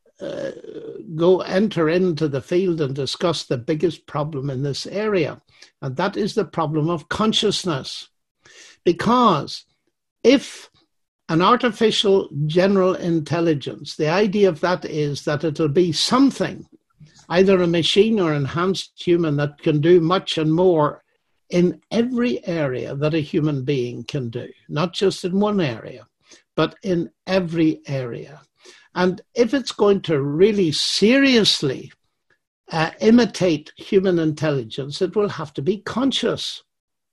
S4: enter into the field and discuss the biggest problem in this area, and that is the problem of consciousness. Because if an artificial general intelligence, the idea of that is that it'll be something, either a machine or enhanced human, that can do much and more in every area that a human being can do, not just in one area, but in every area. And if it's going to really seriously imitate human intelligence, it will have to be conscious.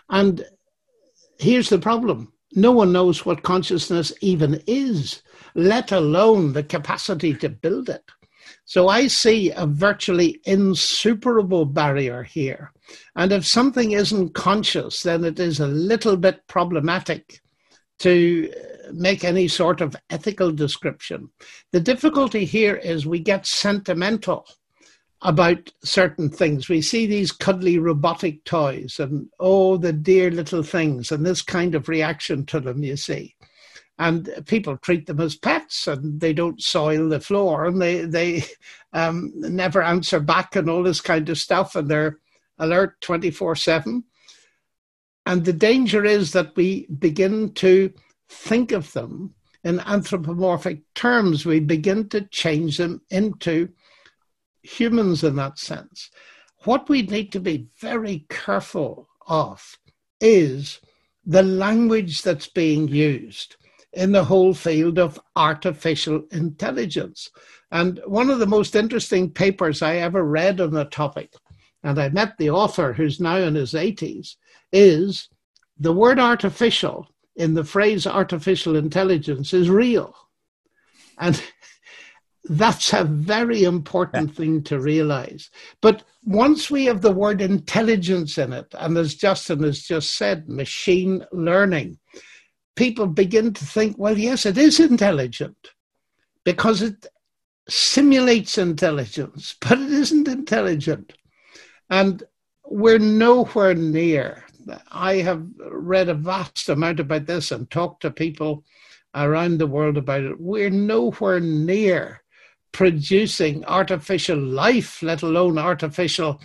S4: And here's the problem. No one knows what consciousness even is, let alone the capacity to build it. So I see a virtually insuperable barrier here. And if something isn't conscious, then it is a little bit problematic to make any sort of ethical description. The difficulty here is we get sentimental about certain things. We see these cuddly robotic toys and, oh, the dear little things, and this kind of reaction to them, you see. And people treat them as pets, and they don't soil the floor, and they never answer back and all this kind of stuff, and they're alert 24/7. And the danger is that we begin to think of them in anthropomorphic terms. We begin to change them into humans in that sense. What we need to be very careful of is the language that's being used in the whole field of artificial intelligence. And one of the most interesting papers I ever read on the topic, and I met the author who's now in his 80s, is the word artificial in the phrase artificial intelligence is real. And that's a very important thing to realize. But once we have the word intelligence in it, and as Justin has just said, machine learning, people begin to think, well, yes, it is intelligent because it simulates intelligence, but it isn't intelligent. And we're nowhere near. I have read a vast amount about this and talked to people around the world about it. We're nowhere near producing artificial life, let alone artificial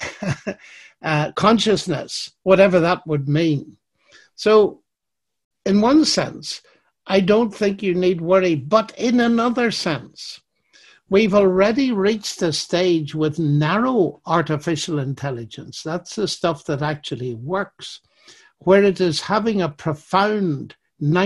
S4: consciousness, whatever that would mean. So in one sense, I don't think you need worry, but in another sense, we've already reached a stage with narrow artificial intelligence. That's the stuff that actually works, where it is having a profound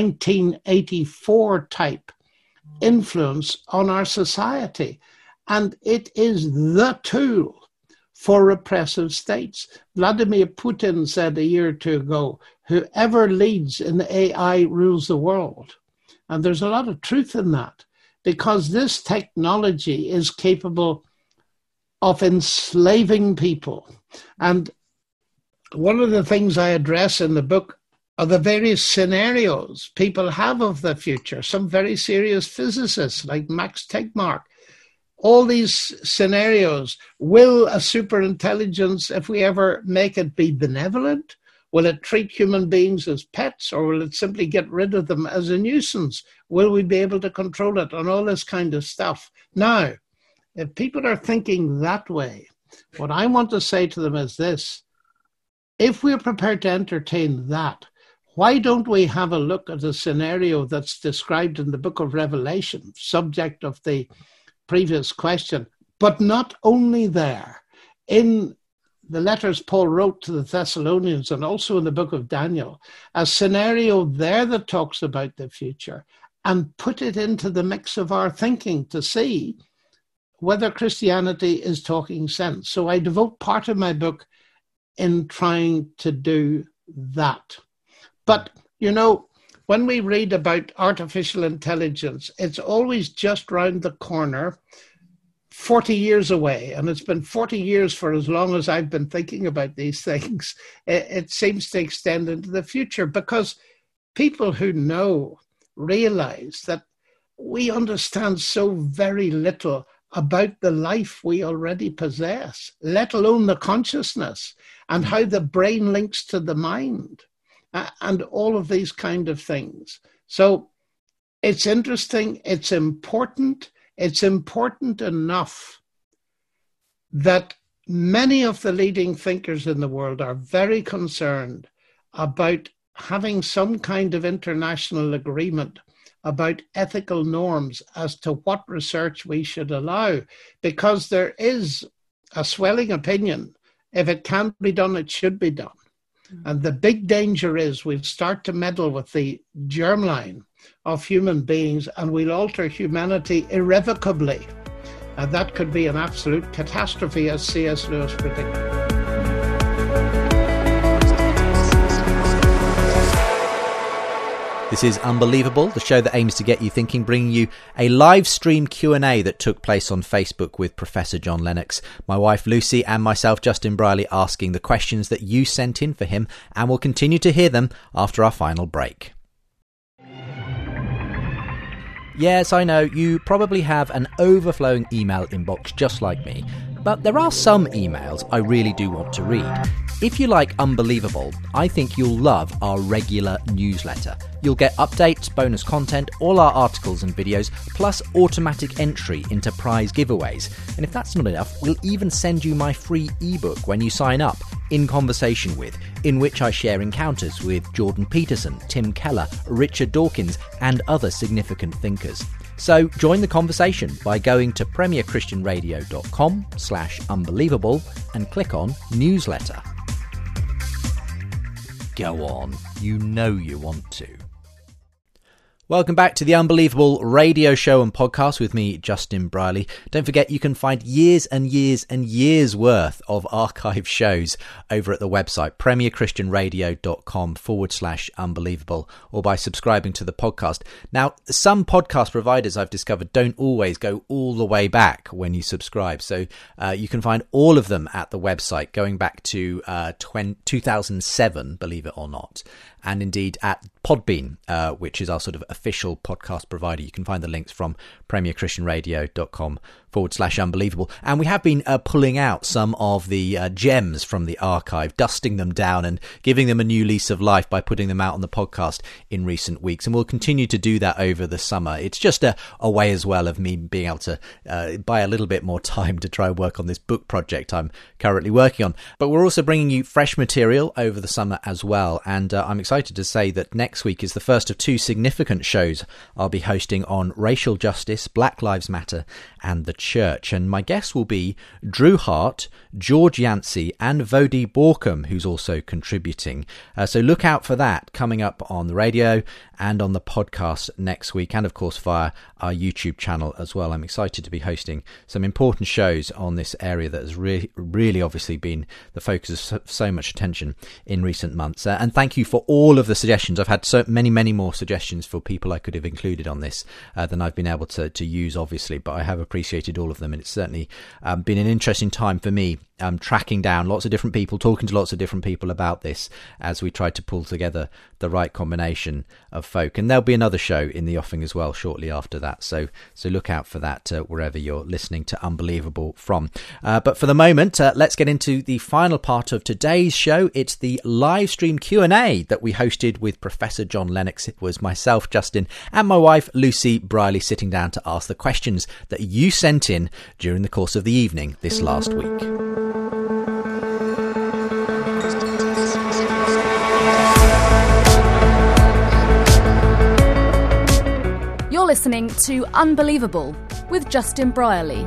S4: 1984 type influence on our society. And it is the tool for repressive states. Vladimir Putin said a year or two ago, whoever leads in AI rules the world. And there's a lot of truth in that, because this technology is capable of enslaving people. And one of the things I address in the book are the various scenarios people have of the future. Some very serious physicists like Max Tegmark. All these scenarios, will a superintelligence, if we ever make it, be benevolent? Will it treat human beings as pets, or will it simply get rid of them as a nuisance? Will we be able to control it, and all this kind of stuff? Now, if people are thinking that way, what I want to say to them is this. If we're prepared to entertain that, why don't we have a look at a scenario that's described in the book of Revelation, subject of the previous question, but not only there, in the letters Paul wrote to the Thessalonians and also in the book of Daniel, a scenario there that talks about the future, and put it into the mix of our thinking to see whether Christianity is talking sense. So I devote part of my book in trying to do that. But, you know, when we read about artificial intelligence, it's always just round the corner, 40 years away, and it's been 40 years for as long as I've been thinking about these things. It seems to extend into the future because people who know realize that we understand so very little about the life we already possess, let alone the consciousness and how the brain links to the mind and all of these kind of things. So it's interesting, it's important enough that many of the leading thinkers in the world are very concerned about having some kind of international agreement about ethical norms as to what research we should allow, because there is a swelling opinion, if it can't be done, it should be done. And the big danger is we'll start to meddle with the germline of human beings and we'll alter humanity irrevocably. And that could be an absolute catastrophe, as C.S. Lewis predicted.
S2: This is Unbelievable, the show that aims to get you thinking, bringing you a live stream Q&A that took place on Facebook with Professor John Lennox, my wife Lucy and myself Justin Brierley, asking the questions that you sent in for him, and we'll continue to hear them after our final break. Yes, I know, you probably have an overflowing email inbox just like me, but there are some emails I really do want to read. If you like Unbelievable, I think you'll love our regular newsletter. You'll get updates, bonus content, all our articles and videos, plus automatic entry into prize giveaways. And if that's not enough, we'll even send you my free ebook when you sign up, In Conversation With, in which I share encounters with Jordan Peterson, Tim Keller, Richard Dawkins, and other significant thinkers. So join the conversation by going to premierchristianradio.com/unbelievable and click on newsletter. Go on, you know you want to. Welcome back to the Unbelievable radio show and podcast with me, Justin Brierley. Don't forget you can find years and years and years worth of archive shows over at the website premierchristianradio.com/unbelievable or by subscribing to the podcast. Now, some podcast providers I've discovered don't always go all the way back when you subscribe. So you can find all of them at the website going back to 2007, believe it or not. And indeed at Podbean, which is our sort of official podcast provider. You can find the links from premierchristianradio.com/unbelievable. And we have been pulling out some of the gems from the archive, dusting them down and giving them a new lease of life by putting them out on the podcast in recent weeks. And we'll continue to do that over the summer. It's just a way as well of me being able to buy a little bit more time to try and work on this book project I'm currently working on. But we're also bringing you fresh material over the summer as well. And I'm excited to say that next week is the first of two significant shows I'll be hosting on racial justice, Black Lives Matter, and the church. And my guests will be Drew Hart, George Yancey, and Vodi Borkum, who's also contributing. So look out for that coming up on the radio and on the podcast next week, and of course via our YouTube channel as well. I'm excited to be hosting some important shows on this area that has really obviously been the focus of so much attention in recent months. And thank you for all of the suggestions. I've had so many more suggestions for people I could have included on this than I've been able to use, obviously, but I have appreciated all of them, and it's certainly been an interesting time for me tracking down lots of different people, talking to lots of different people about this as we try to pull together the right combination of folk. And there'll be another show in the offing as well shortly after that, so look out for that wherever you're listening to Unbelievable from. But for the moment, let's get into the final part of today's show. It's the live stream Q&A that we hosted with Professor John Lennox. It was myself, Justin, and my wife Lucy Brierley sitting down to ask the questions that you sent in during the course of the evening this last week.
S3: You're listening to Unbelievable with Justin Brierley.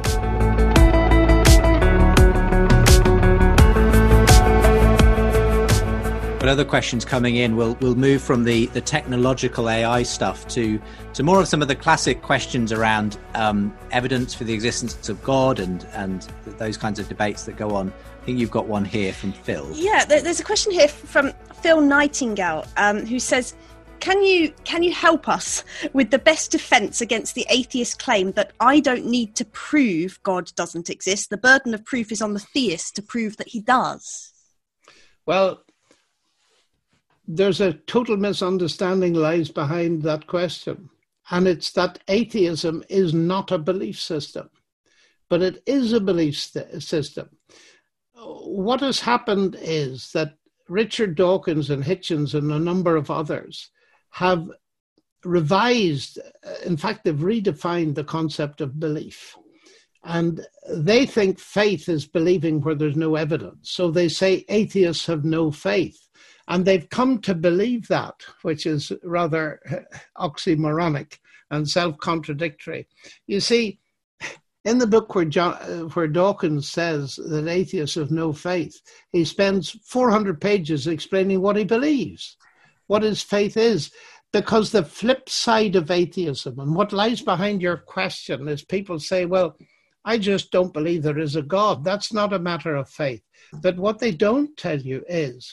S2: But other questions coming in, we'll move from the technological AI stuff to more of some of the classic questions around evidence for the existence of God and those kinds of debates that go on. I think you've got one here from Phil.
S5: Yeah, there's a question here from Phil Nightingale, who says, Can you help us with the best defence against the atheist claim that I don't need to prove God doesn't exist? The burden of proof is on the theist to prove that he does.
S4: Well, there's a total misunderstanding lies behind that question. And it's that atheism is not a belief system, but it is a belief system. What has happened is that Richard Dawkins and Hitchens and a number of others have revised, in fact, they've redefined the concept of belief. And they think faith is believing where there's no evidence. So they say atheists have no faith. And they've come to believe that, which is rather oxymoronic and self-contradictory. You see, in the book where Dawkins says that atheists have no faith, he spends 400 pages explaining what he believes, what his faith is. Because the flip side of atheism, and what lies behind your question, is people say, well, I just don't believe there is a God. That's not a matter of faith. But what they don't tell you is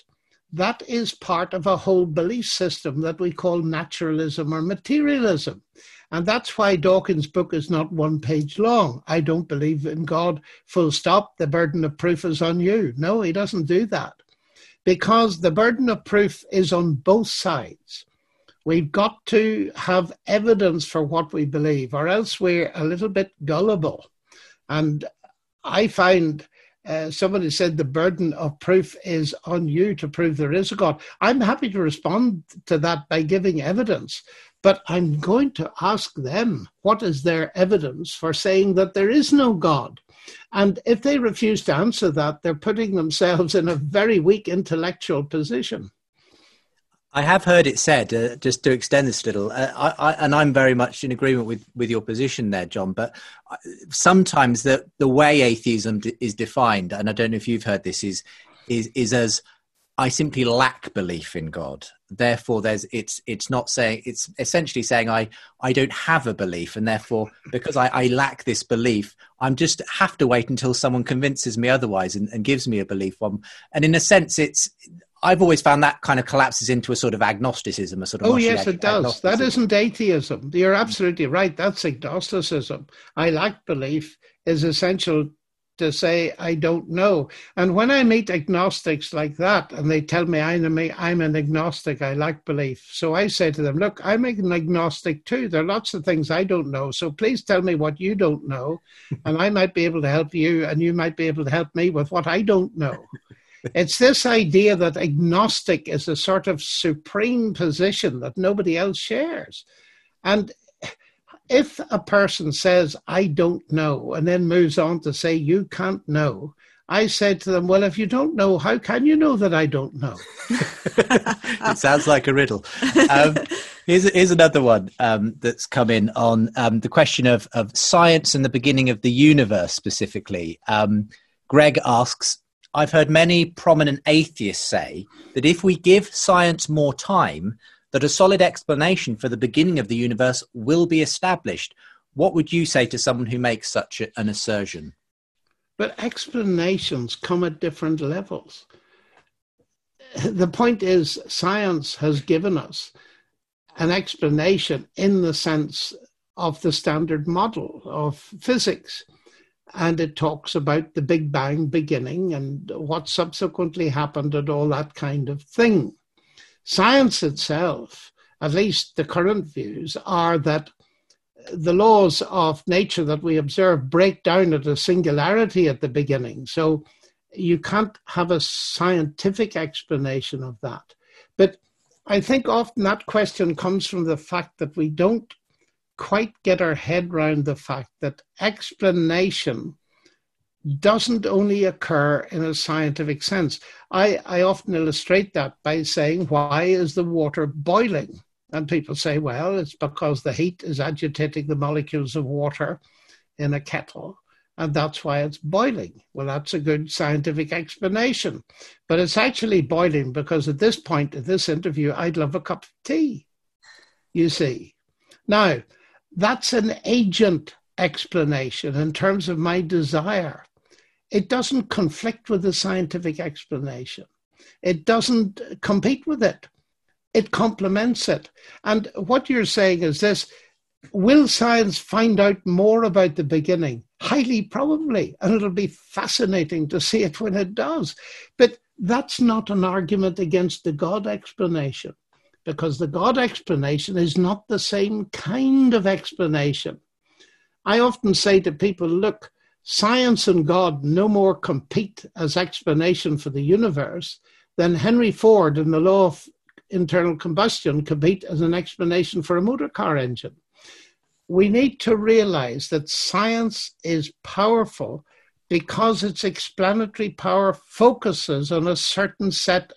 S4: that is part of a whole belief system that we call naturalism or materialism. And that's why Dawkins' book is not one page long. I don't believe in God, full stop. The burden of proof is on you. No, he doesn't do that. Because the burden of proof is on both sides. We've got to have evidence for what we believe, or else we're a little bit gullible. And I find somebody said the burden of proof is on you to prove there is a God. I'm happy to respond to that by giving evidence. But I'm going to ask them, what is their evidence for saying that there is no God? And if they refuse to answer that, they're putting themselves in a very weak intellectual position.
S2: I have heard it said, just to extend this a little, and I'm very much in agreement with your position there, John, but sometimes the way atheism is defined, and I don't know if you've heard this, is as I simply lack belief in God. Therefore, it's not saying, it's essentially saying I don't have a belief, and therefore, because I lack this belief, I'm just have to wait until someone convinces me otherwise and gives me a belief. And in a sense, I've always found that kind of collapses into a sort of agnosticism, a sort of
S4: yes, it does. That isn't atheism. You're absolutely right. That's agnosticism. I lack belief is essential to say I don't know. And when I meet agnostics like that, and they tell me I'm an agnostic, I lack belief. So I say to them, look, I'm an agnostic too. There are lots of things I don't know. So please tell me what you don't know, and I might be able to help you, and you might be able to help me with what I don't know. It's this idea that agnostic is a sort of supreme position that nobody else shares. And if a person says, I don't know, and then moves on to say, you can't know, I said to them, well, if you don't know, how can you know that I don't know?
S2: It sounds like a riddle. Here's another one that's come in on the question of science and the beginning of the universe specifically. Greg asks, I've heard many prominent atheists say that if we give science more time, that a solid explanation for the beginning of the universe will be established. What would you say to someone who makes such an assertion?
S4: But explanations come at different levels. The point is, science has given us an explanation in the sense of the standard model of physics. And it talks about the Big Bang beginning and what subsequently happened and all that kind of thing. Science itself, at least the current views, are that the laws of nature that we observe break down at a singularity at the beginning. So you can't have a scientific explanation of that. But I think often that question comes from the fact that we don't quite get our head around the fact that explanation doesn't only occur in a scientific sense. I often illustrate that by saying, why is the water boiling? And people say, well, it's because the heat is agitating the molecules of water in a kettle, and that's why it's boiling. Well, that's a good scientific explanation. But it's actually boiling because at this point in this interview, I'd love a cup of tea, you see. Now, that's an agent explanation in terms of my desire. It doesn't conflict with the scientific explanation. It doesn't compete with it. It complements it. And what you're saying is this: will science find out more about the beginning? Highly probably, and it'll be fascinating to see it when it does. But that's not an argument against the God explanation, because the God explanation is not the same kind of explanation. I often say to people, look, science and God no more compete as explanation for the universe than Henry Ford and the law of internal combustion compete as an explanation for a motor car engine. We need to realize that science is powerful because its explanatory power focuses on a certain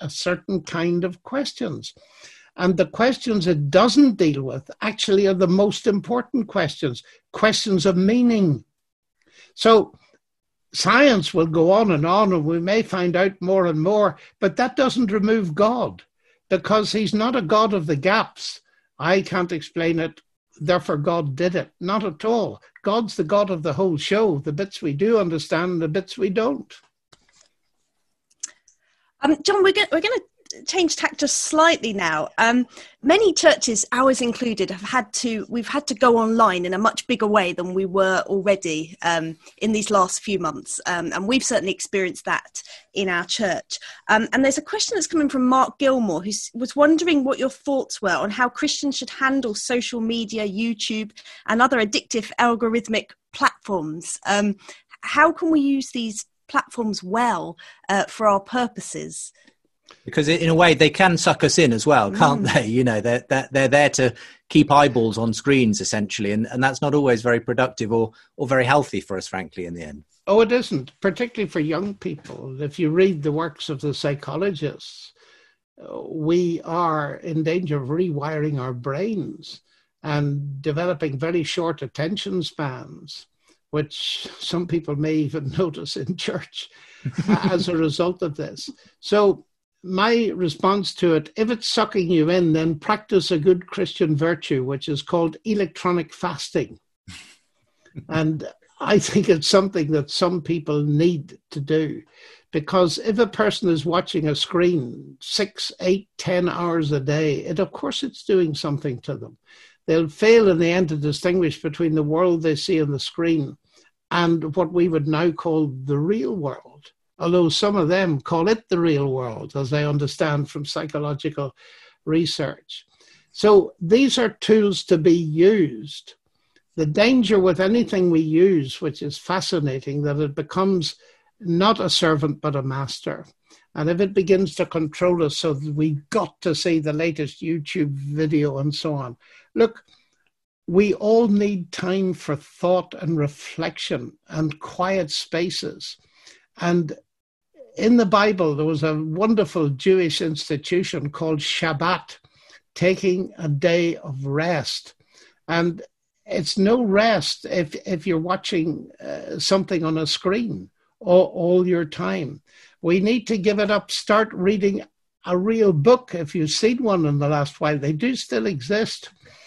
S4: kind of questions. And the questions it doesn't deal with actually are the most important questions of meaning. So science will go on, and we may find out more and more, but that doesn't remove God, because he's not a God of the gaps. I can't explain it, therefore God did it. Not at all. God's the God of the whole show, the bits we do understand and the bits we don't.
S5: John, we're going to change tack just slightly now. Many churches, ours included, we've had to go online in a much bigger way than we were already in these last few months. And we've certainly experienced that in our church. And there's a question that's coming from Mark Gilmore, who was wondering what your thoughts were on how Christians should handle social media, YouTube, and other addictive algorithmic platforms. How can we use these platforms well for our purposes?
S7: Because in a way they can suck us in as well, can't they? You know, they're there to keep eyeballs on screens essentially, and that's not always very productive or very healthy for us, frankly, in the end.
S4: Oh, it isn't, particularly for young people. If you read the works of the psychologists, we are in danger of rewiring our brains and developing very short attention spans, which some people may even notice in church as a result of this. So my response to it, if it's sucking you in, then practice a good Christian virtue, which is called electronic fasting. And I think it's something that some people need to do, because if a person is watching a screen 6, 8, 10 hours a day, of course it's doing something to them. They'll fail in the end to distinguish between the world they see on the screen and what we would now call the real world. Although some of them call it the real world, as I understand from psychological research. So these are tools to be used. The danger with anything we use, which is fascinating, that it becomes not a servant but a master. And if it begins to control us so that we've got to see the latest YouTube video and so on. Look, we all need time for thought and reflection and quiet spaces. And in the Bible, there was a wonderful Jewish institution called Shabbat, taking a day of rest. And it's no rest if you're watching something on a screen all your time. We need to give it up. Start reading a real book. If you've seen one in the last while, they do still exist.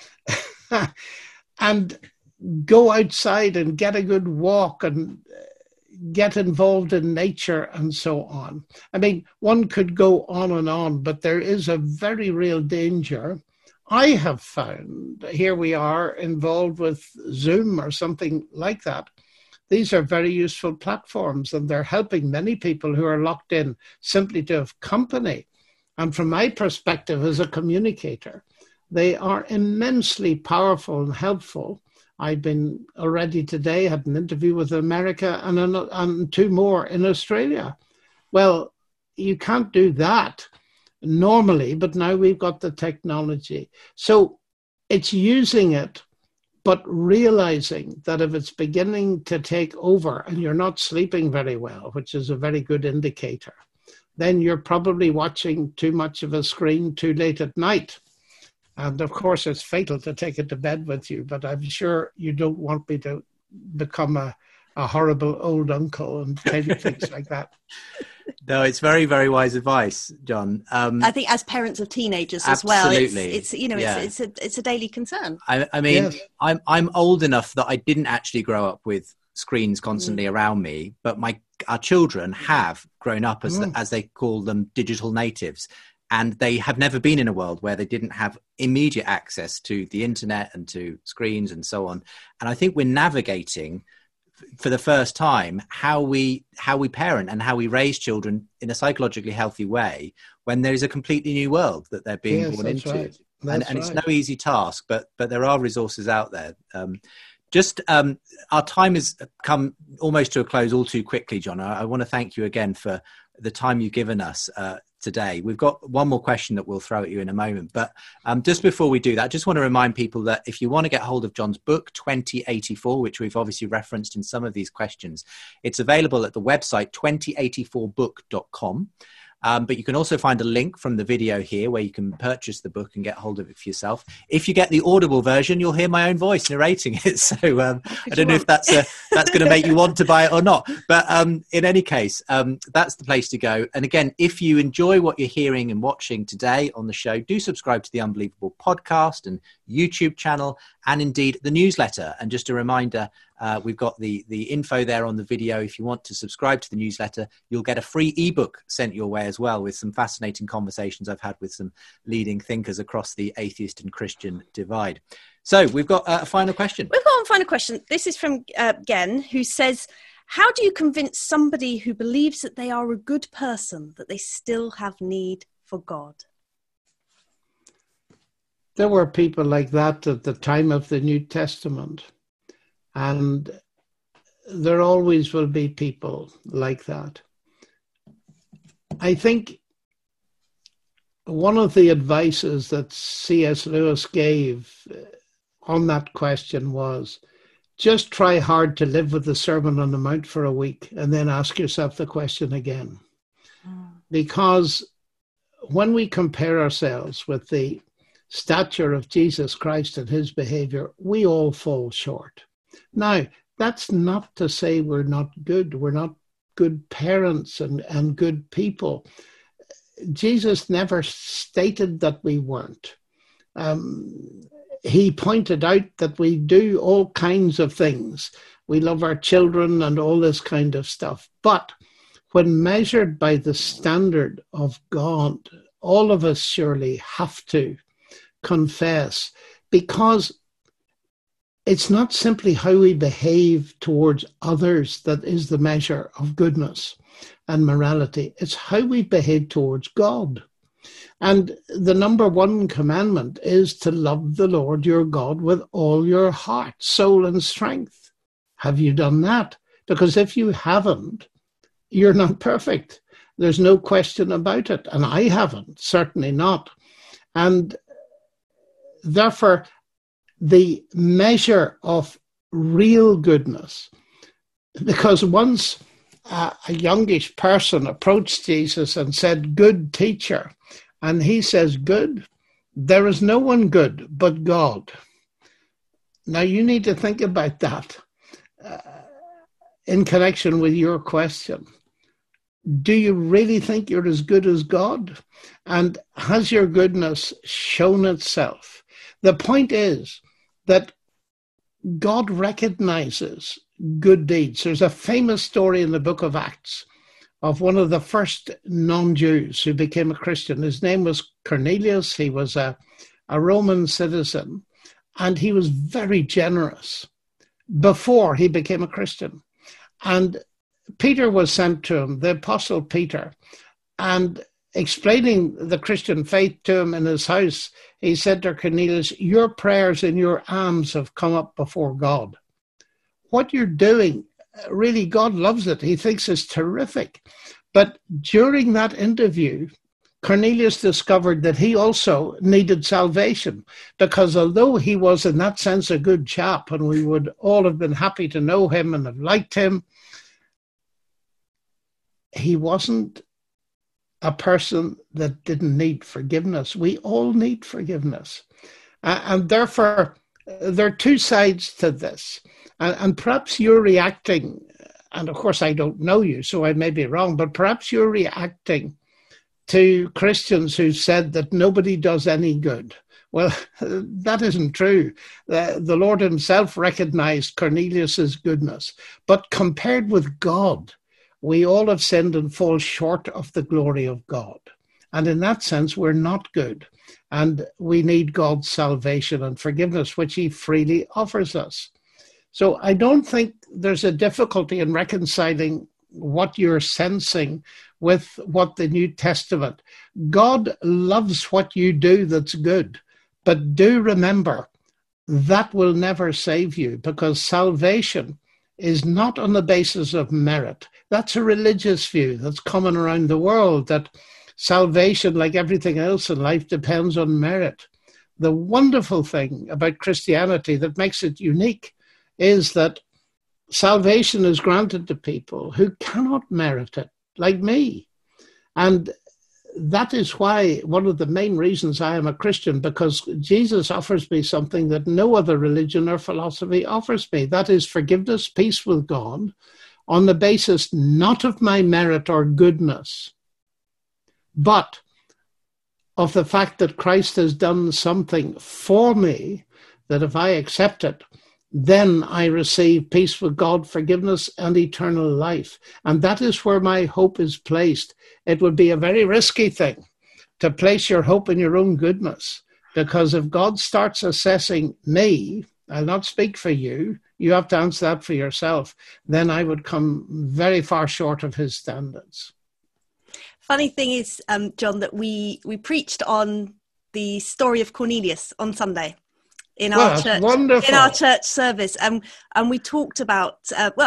S4: And go outside and get a good walk and get involved in nature and so on. I mean, one could go on, but there is a very real danger. I have found, here we are involved with Zoom or something like that. These are very useful platforms, and they're helping many people who are locked in simply to have company. And from my perspective as a communicator, they are immensely powerful and helpful. I've been already today, had an interview with America and 2 more in Australia. Well, you can't do that normally, but now we've got the technology. So it's using it, but realizing that if it's beginning to take over and you're not sleeping very well, which is a very good indicator, then you're probably watching too much of a screen too late at night. And of course, it's fatal to take it to bed with you, but I'm sure you don't want me to become a horrible old uncle and tell you things like that.
S7: No, it's very, very wise advice, John.
S5: I think as parents of teenagers
S7: absolutely.
S5: As well, it's a daily concern.
S7: I mean,
S4: yes.
S7: I'm old enough that I didn't actually grow up with screens constantly around me, but our children have grown up as they call them, digital natives. And they have never been in a world where they didn't have immediate access to the internet and to screens and so on. And I think we're navigating for the first time how we parent and how we raise children in a psychologically healthy way when there is a completely new world that they're being born into.
S4: Right.
S7: And it's no easy task, but there are resources out there. Our time has come almost to a close all too quickly, John. I want to thank you again for the time you've given us today. We've got one more question that we'll throw at you in a moment. But just before we do that, I just want to remind people that if you want to get hold of John's book, 2084, which we've obviously referenced in some of these questions, it's available at the website 2084book.com. But you can also find a link from the video here where you can purchase the book and get hold of it for yourself. If you get the Audible version, you'll hear my own voice narrating it. So I don't know if that's going to make you want to buy it or not. But in any case, that's the place to go. And again, if you enjoy what you're hearing and watching today on the show, do subscribe to the Unbelievable podcast and YouTube channel, and indeed the newsletter. And just a reminder,
S2: We've got the info there on the video. If you want to subscribe to the newsletter, you'll get a free ebook sent your way as well, with some fascinating conversations I've had with some leading thinkers across the atheist and Christian divide. So we've got a final question.
S5: We've got a final question. This is from Gen, who says, how do you convince somebody who believes that they are a good person that they still have need for God?
S4: There were people like that at the time of the New Testament, and there always will be people like that. I think one of the advices that C.S. Lewis gave on that question was, just try hard to live with the Sermon on the Mount for a week and then ask yourself the question again. Because when we compare ourselves with the stature of Jesus Christ and his behavior, we all fall short. Now, that's not to say we're not good. We're not good parents and good people. Jesus never stated that we weren't. He pointed out that we do all kinds of things. We love our children and all this kind of stuff. But when measured by the standard of God, all of us surely have to confess, because it's not simply how we behave towards others that is the measure of goodness and morality. It's how we behave towards God. And the number one commandment is to love the Lord your God with all your heart, soul, and strength. Have you done that? Because if you haven't, you're not perfect. There's no question about it. And I haven't, certainly not. And therefore, the measure of real goodness, because once a youngish person approached Jesus and said, "Good teacher," and he says, "Good? There is no one good but God." Now you need to think about that in connection with your question. Do you really think you're as good as God? And has your goodness shown itself? The point is that God recognizes good deeds. There's a famous story in the book of Acts of one of the first non-Jews who became a Christian. His name was Cornelius. He was a Roman citizen, and he was very generous before he became a Christian. And Peter was sent to him, the Apostle Peter, and explaining the Christian faith to him in his house, he said to Cornelius, "Your prayers and your alms have come up before God. What you're doing, really, God loves it. He thinks it's terrific." But during that interview, Cornelius discovered that he also needed salvation, because although he was in that sense a good chap, and we would all have been happy to know him and have liked him, he wasn't a person that didn't need forgiveness. We all need forgiveness. And therefore, there are two sides to this. And perhaps you're reacting, and of course I don't know you, so I may be wrong, but perhaps you're reacting to Christians who said that nobody does any good. Well, that isn't true. The Lord himself recognized Cornelius's goodness. But compared with God, we all have sinned and fall short of the glory of God. And in that sense, we're not good. And we need God's salvation and forgiveness, which he freely offers us. So I don't think there's a difficulty in reconciling what you're sensing with what the New Testament. God loves what you do that's good. But do remember, that will never save you, because salvation is not on the basis of merit. That's a religious view that's common around the world, that salvation, like everything else in life, depends on merit. The wonderful thing about Christianity that makes it unique is that salvation is granted to people who cannot merit it, like me. And that is why one of the main reasons I am a Christian, because Jesus offers me something that no other religion or philosophy offers me. That is forgiveness, peace with God, on the basis not of my merit or goodness, but of the fact that Christ has done something for me, that if I accept it, then I receive peace with God, forgiveness, and eternal life. And that is where my hope is placed. It would be a very risky thing to place your hope in your own goodness, because if God starts assessing me, I'll not speak for you, you have to answer that for yourself, then I would come very far short of his standards.
S5: Funny thing is, John, that we preached on the story of Cornelius on Sunday in our church,
S4: wonderful.
S5: in our church service, and we talked about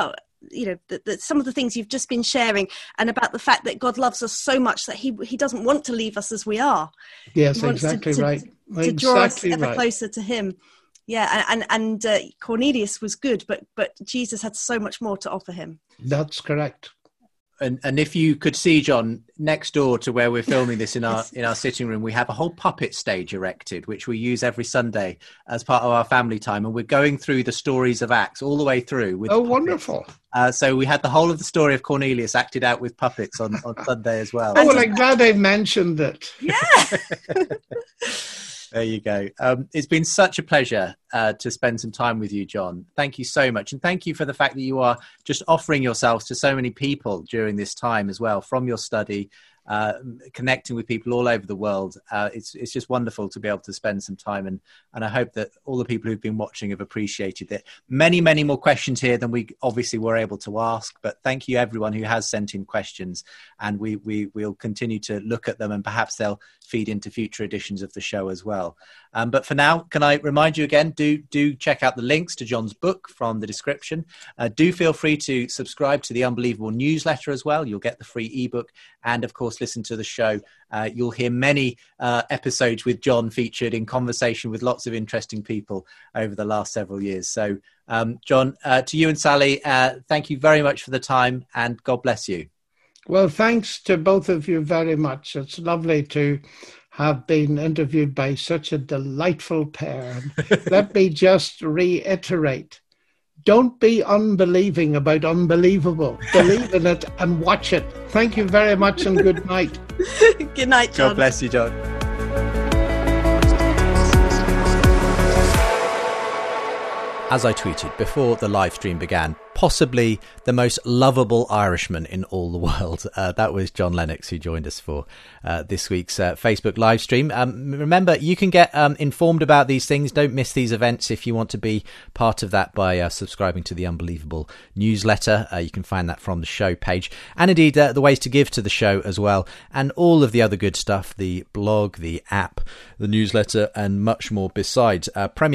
S5: some of the things you've just been sharing, and about the fact that God loves us so much that he doesn't want to leave us as we are.
S4: Yes, exactly right.
S5: To draw us ever closer to him. Yeah, and Cornelius was good, but Jesus had so much more to offer him.
S4: That's correct.
S2: And if you could see, John, next door to where we're filming this in our sitting room, we have a whole puppet stage erected, which we use every Sunday as part of our family time. And we're going through the stories of Acts all the way through. With
S4: wonderful.
S2: So we had the whole of the story of Cornelius acted out with puppets on Sunday as well.
S4: Oh, well, I'm glad they mentioned it.
S5: Yeah.
S2: There you go. It's been such a pleasure to spend some time with you, John. Thank you so much. And thank you for the fact that you are just offering yourselves to so many people during this time as well, from your study, connecting with people all over the world. It's just wonderful to be able to spend some time. And I hope that all the people who've been watching have appreciated it. Many, many more questions here than we obviously were able to ask. But thank you, everyone who has sent in questions. And we'll continue to look at them, and perhaps they'll feed into future editions of the show as well. But for now, can I remind you again, do check out the links to John's book from the description. Do feel free to subscribe to the Unbelievable newsletter as well. You'll get the free ebook, and of course, listen to the show. You'll hear many episodes with John featured in conversation with lots of interesting people over the last several years. So, John, to you and Sally, thank you very much for the time, and God bless you.
S4: Well, thanks to both of you very much. It's lovely to have been interviewed by such a delightful pair. Let me just reiterate, don't be unbelieving about unbelievable. Believe in it and watch it. Thank you very much, and good night.
S5: Good night, John.
S2: God bless you, John. As I tweeted before the live stream began, possibly the most lovable Irishman in all the world. That was John Lennox, who joined us for this week's Facebook live stream. Remember, you can get informed about these things. Don't miss these events if you want to be part of that by subscribing to the Unbelievable newsletter. You can find that from the show page. And indeed, the ways to give to the show as well. And all of the other good stuff, the blog, the app, the newsletter, and much more besides.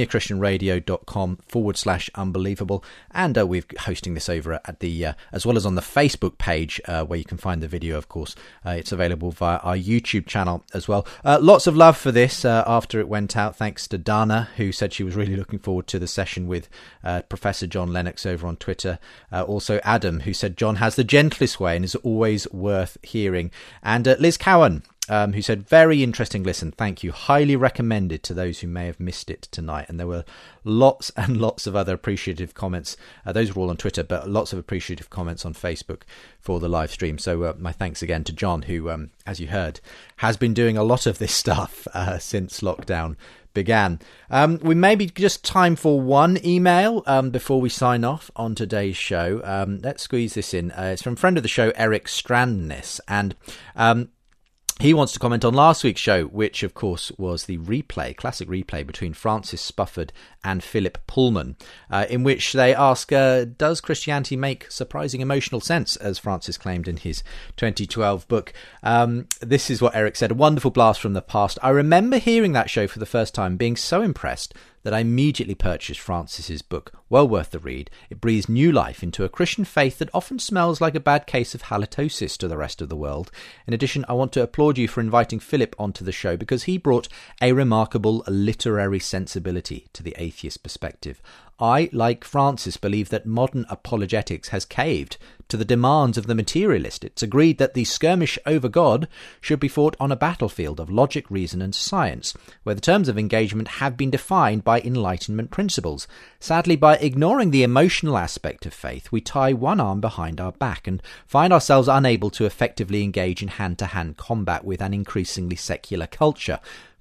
S2: premierchristianradio.com/unbelievable. And we're hosting this over at the as well as on the Facebook page, where you can find the video. Of course, it's available via our YouTube channel as well. Lots of love for this after it went out. Thanks to Dana, who said she was really looking forward to the session with Professor John Lennox over on Twitter. Also Adam, who said John has the gentlest way and is always worth hearing. And Liz Cowan, who said, very interesting listen. Thank you. Highly recommended to those who may have missed it tonight. And there were lots and lots of other appreciative comments. Those were all on Twitter, but lots of appreciative comments on Facebook for the live stream. So my thanks again to John, who, as you heard, has been doing a lot of this stuff since lockdown began. We may be just time for one email before we sign off on today's show. Let's squeeze this in. It's from friend of the show, Eric Strandness. And he wants to comment on last week's show, which, of course, was the classic replay between Francis Spufford and Philip Pullman, in which they ask, does Christianity make surprising emotional sense, as Francis claimed in his 2012 book? This is what Eric said. A wonderful blast from the past. I remember hearing that show for the first time, being so impressed that I immediately purchased Francis's book. Well worth the read. It breathes new life into a Christian faith that often smells like a bad case of halitosis to the rest of the world. In addition, I want to applaud you for inviting Philip onto the show, because he brought a remarkable literary sensibility to the atheist perspective. I, like Francis, believe that modern apologetics has caved to the demands of the materialist. It's agreed that the skirmish over God should be fought on a battlefield of logic, reason and science, where the terms of engagement have been defined by Enlightenment principles. Sadly, by ignoring the emotional aspect of faith, we tie one arm behind our back and find ourselves unable to effectively engage in hand-to-hand combat with an increasingly secular culture.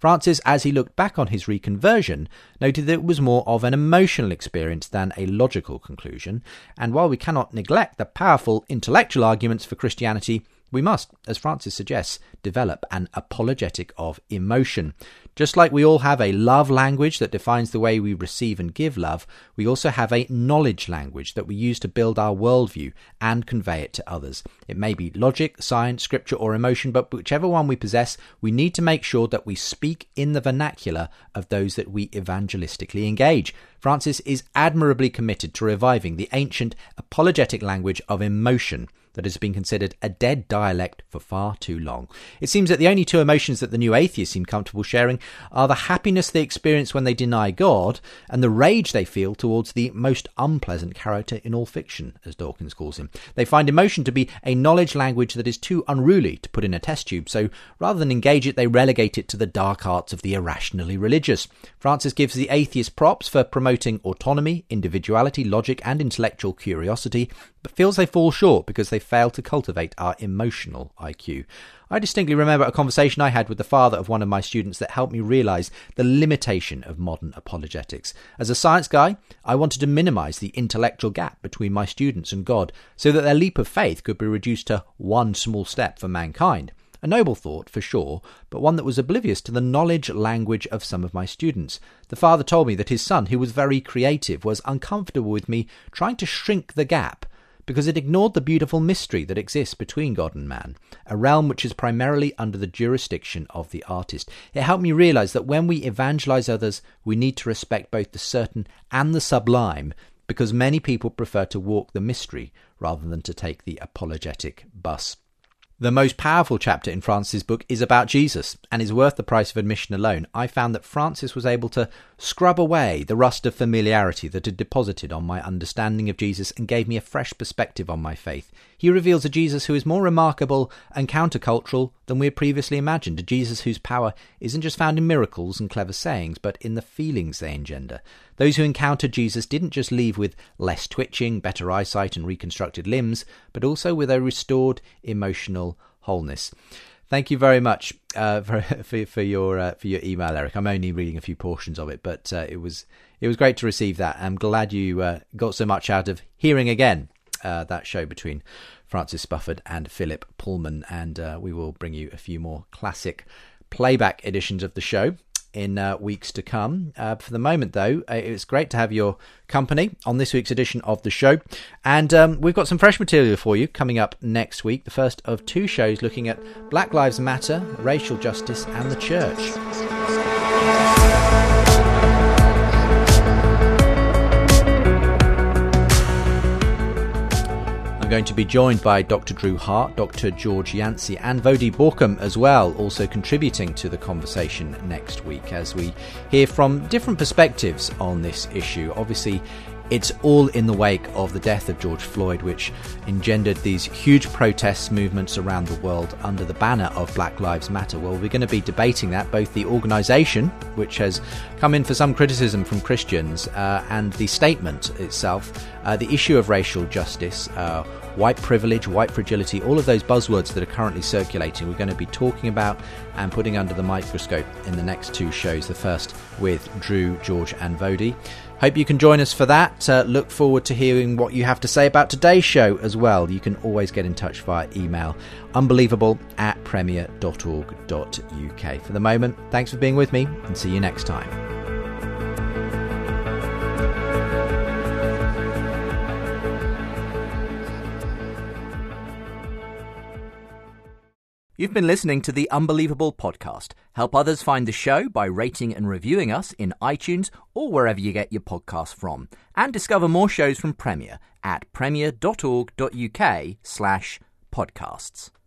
S2: Francis, as he looked back on his reconversion, noted that it was more of an emotional experience than a logical conclusion, and while we cannot neglect the powerful intellectual arguments for Christianity, we must, as Francis suggests, develop an apologetic of emotion. Just like we all have a love language that defines the way we receive and give love, we also have a knowledge language that we use to build our worldview and convey it to others. It may be logic, science, scripture or emotion, but whichever one we possess, we need to make sure that we speak in the vernacular of those that we evangelistically engage. Francis is admirably committed to reviving the ancient apologetic language of emotion that has been considered a dead dialect for far too long. It seems that the only two emotions that the new atheists seem comfortable sharing are the happiness they experience when they deny God and the rage they feel towards the most unpleasant character in all fiction, as Dawkins calls him. They find emotion to be a knowledge language that is too unruly to put in a test tube, so rather than engage it, they relegate it to the dark arts of the irrationally religious. Francis gives the atheist props for promoting autonomy, individuality, logic and intellectual curiosity, but feels they fall short because they fail to cultivate our emotional IQ. I distinctly remember a conversation I had with the father of one of my students that helped me realise the limitation of modern apologetics. As a science guy, I wanted to minimise the intellectual gap between my students and God so that their leap of faith could be reduced to one small step for mankind. A noble thought, for sure, but one that was oblivious to the knowledge language of some of my students. The father told me that his son, who was very creative, was uncomfortable with me trying to shrink the gap because it ignored the beautiful mystery that exists between God and man, a realm which is primarily under the jurisdiction of the artist. It helped me realise that when we evangelise others, we need to respect both the certain and the sublime, because many people prefer to walk the mystery rather than to take the apologetic bus. The most powerful chapter in Francis' book is about Jesus and is worth the price of admission alone. I found that Francis was able to scrub away the rust of familiarity that had deposited on my understanding of Jesus and gave me a fresh perspective on my faith. He reveals a Jesus who is more remarkable and countercultural than we had previously imagined, a Jesus whose power isn't just found in miracles and clever sayings, but in the feelings they engender. Those who encountered Jesus didn't just leave with less twitching, better eyesight and reconstructed limbs, but also with a restored emotional wholeness. Thank you very much for your email, Eric. I'm only reading a few portions of it, but it was great to receive that. I'm glad you got so much out of hearing again that show between Francis Spufford and Philip Pullman, and we will bring you a few more classic playback editions of the show in weeks to come. For the moment, though, it's great to have your company on this week's edition of the show. And we've got some fresh material for you coming up next week, the first of two shows looking at Black Lives Matter, racial justice and the church. Going to be joined by Dr. Drew Hart, Dr. George Yancey and Vodi Borkham as well, also contributing to the conversation next week as we hear from different perspectives on this issue. Obviously, it's all in the wake of the death of George Floyd, which engendered these huge protest movements around the world under the banner of Black Lives Matter. Well, we're going to be debating that, both the organisation, which has come in for some criticism from Christians, and the statement itself, the issue of racial justice, white privilege, white fragility, all of those buzzwords that are currently circulating, we're going to be talking about and putting under the microscope in the next two shows, the first with Drew, George and Vodi. Hope you can join us for that. Look forward to hearing what you have to say about today's show as well. You can always get in touch via email, unbelievable@premier.org.uk. For the moment, thanks for being with me and see you next time.
S7: You've been listening to the Unbelievable podcast. Help others find the show by rating and reviewing us in iTunes or wherever you get your podcasts from. And discover more shows from Premier at premier.org.uk/podcasts.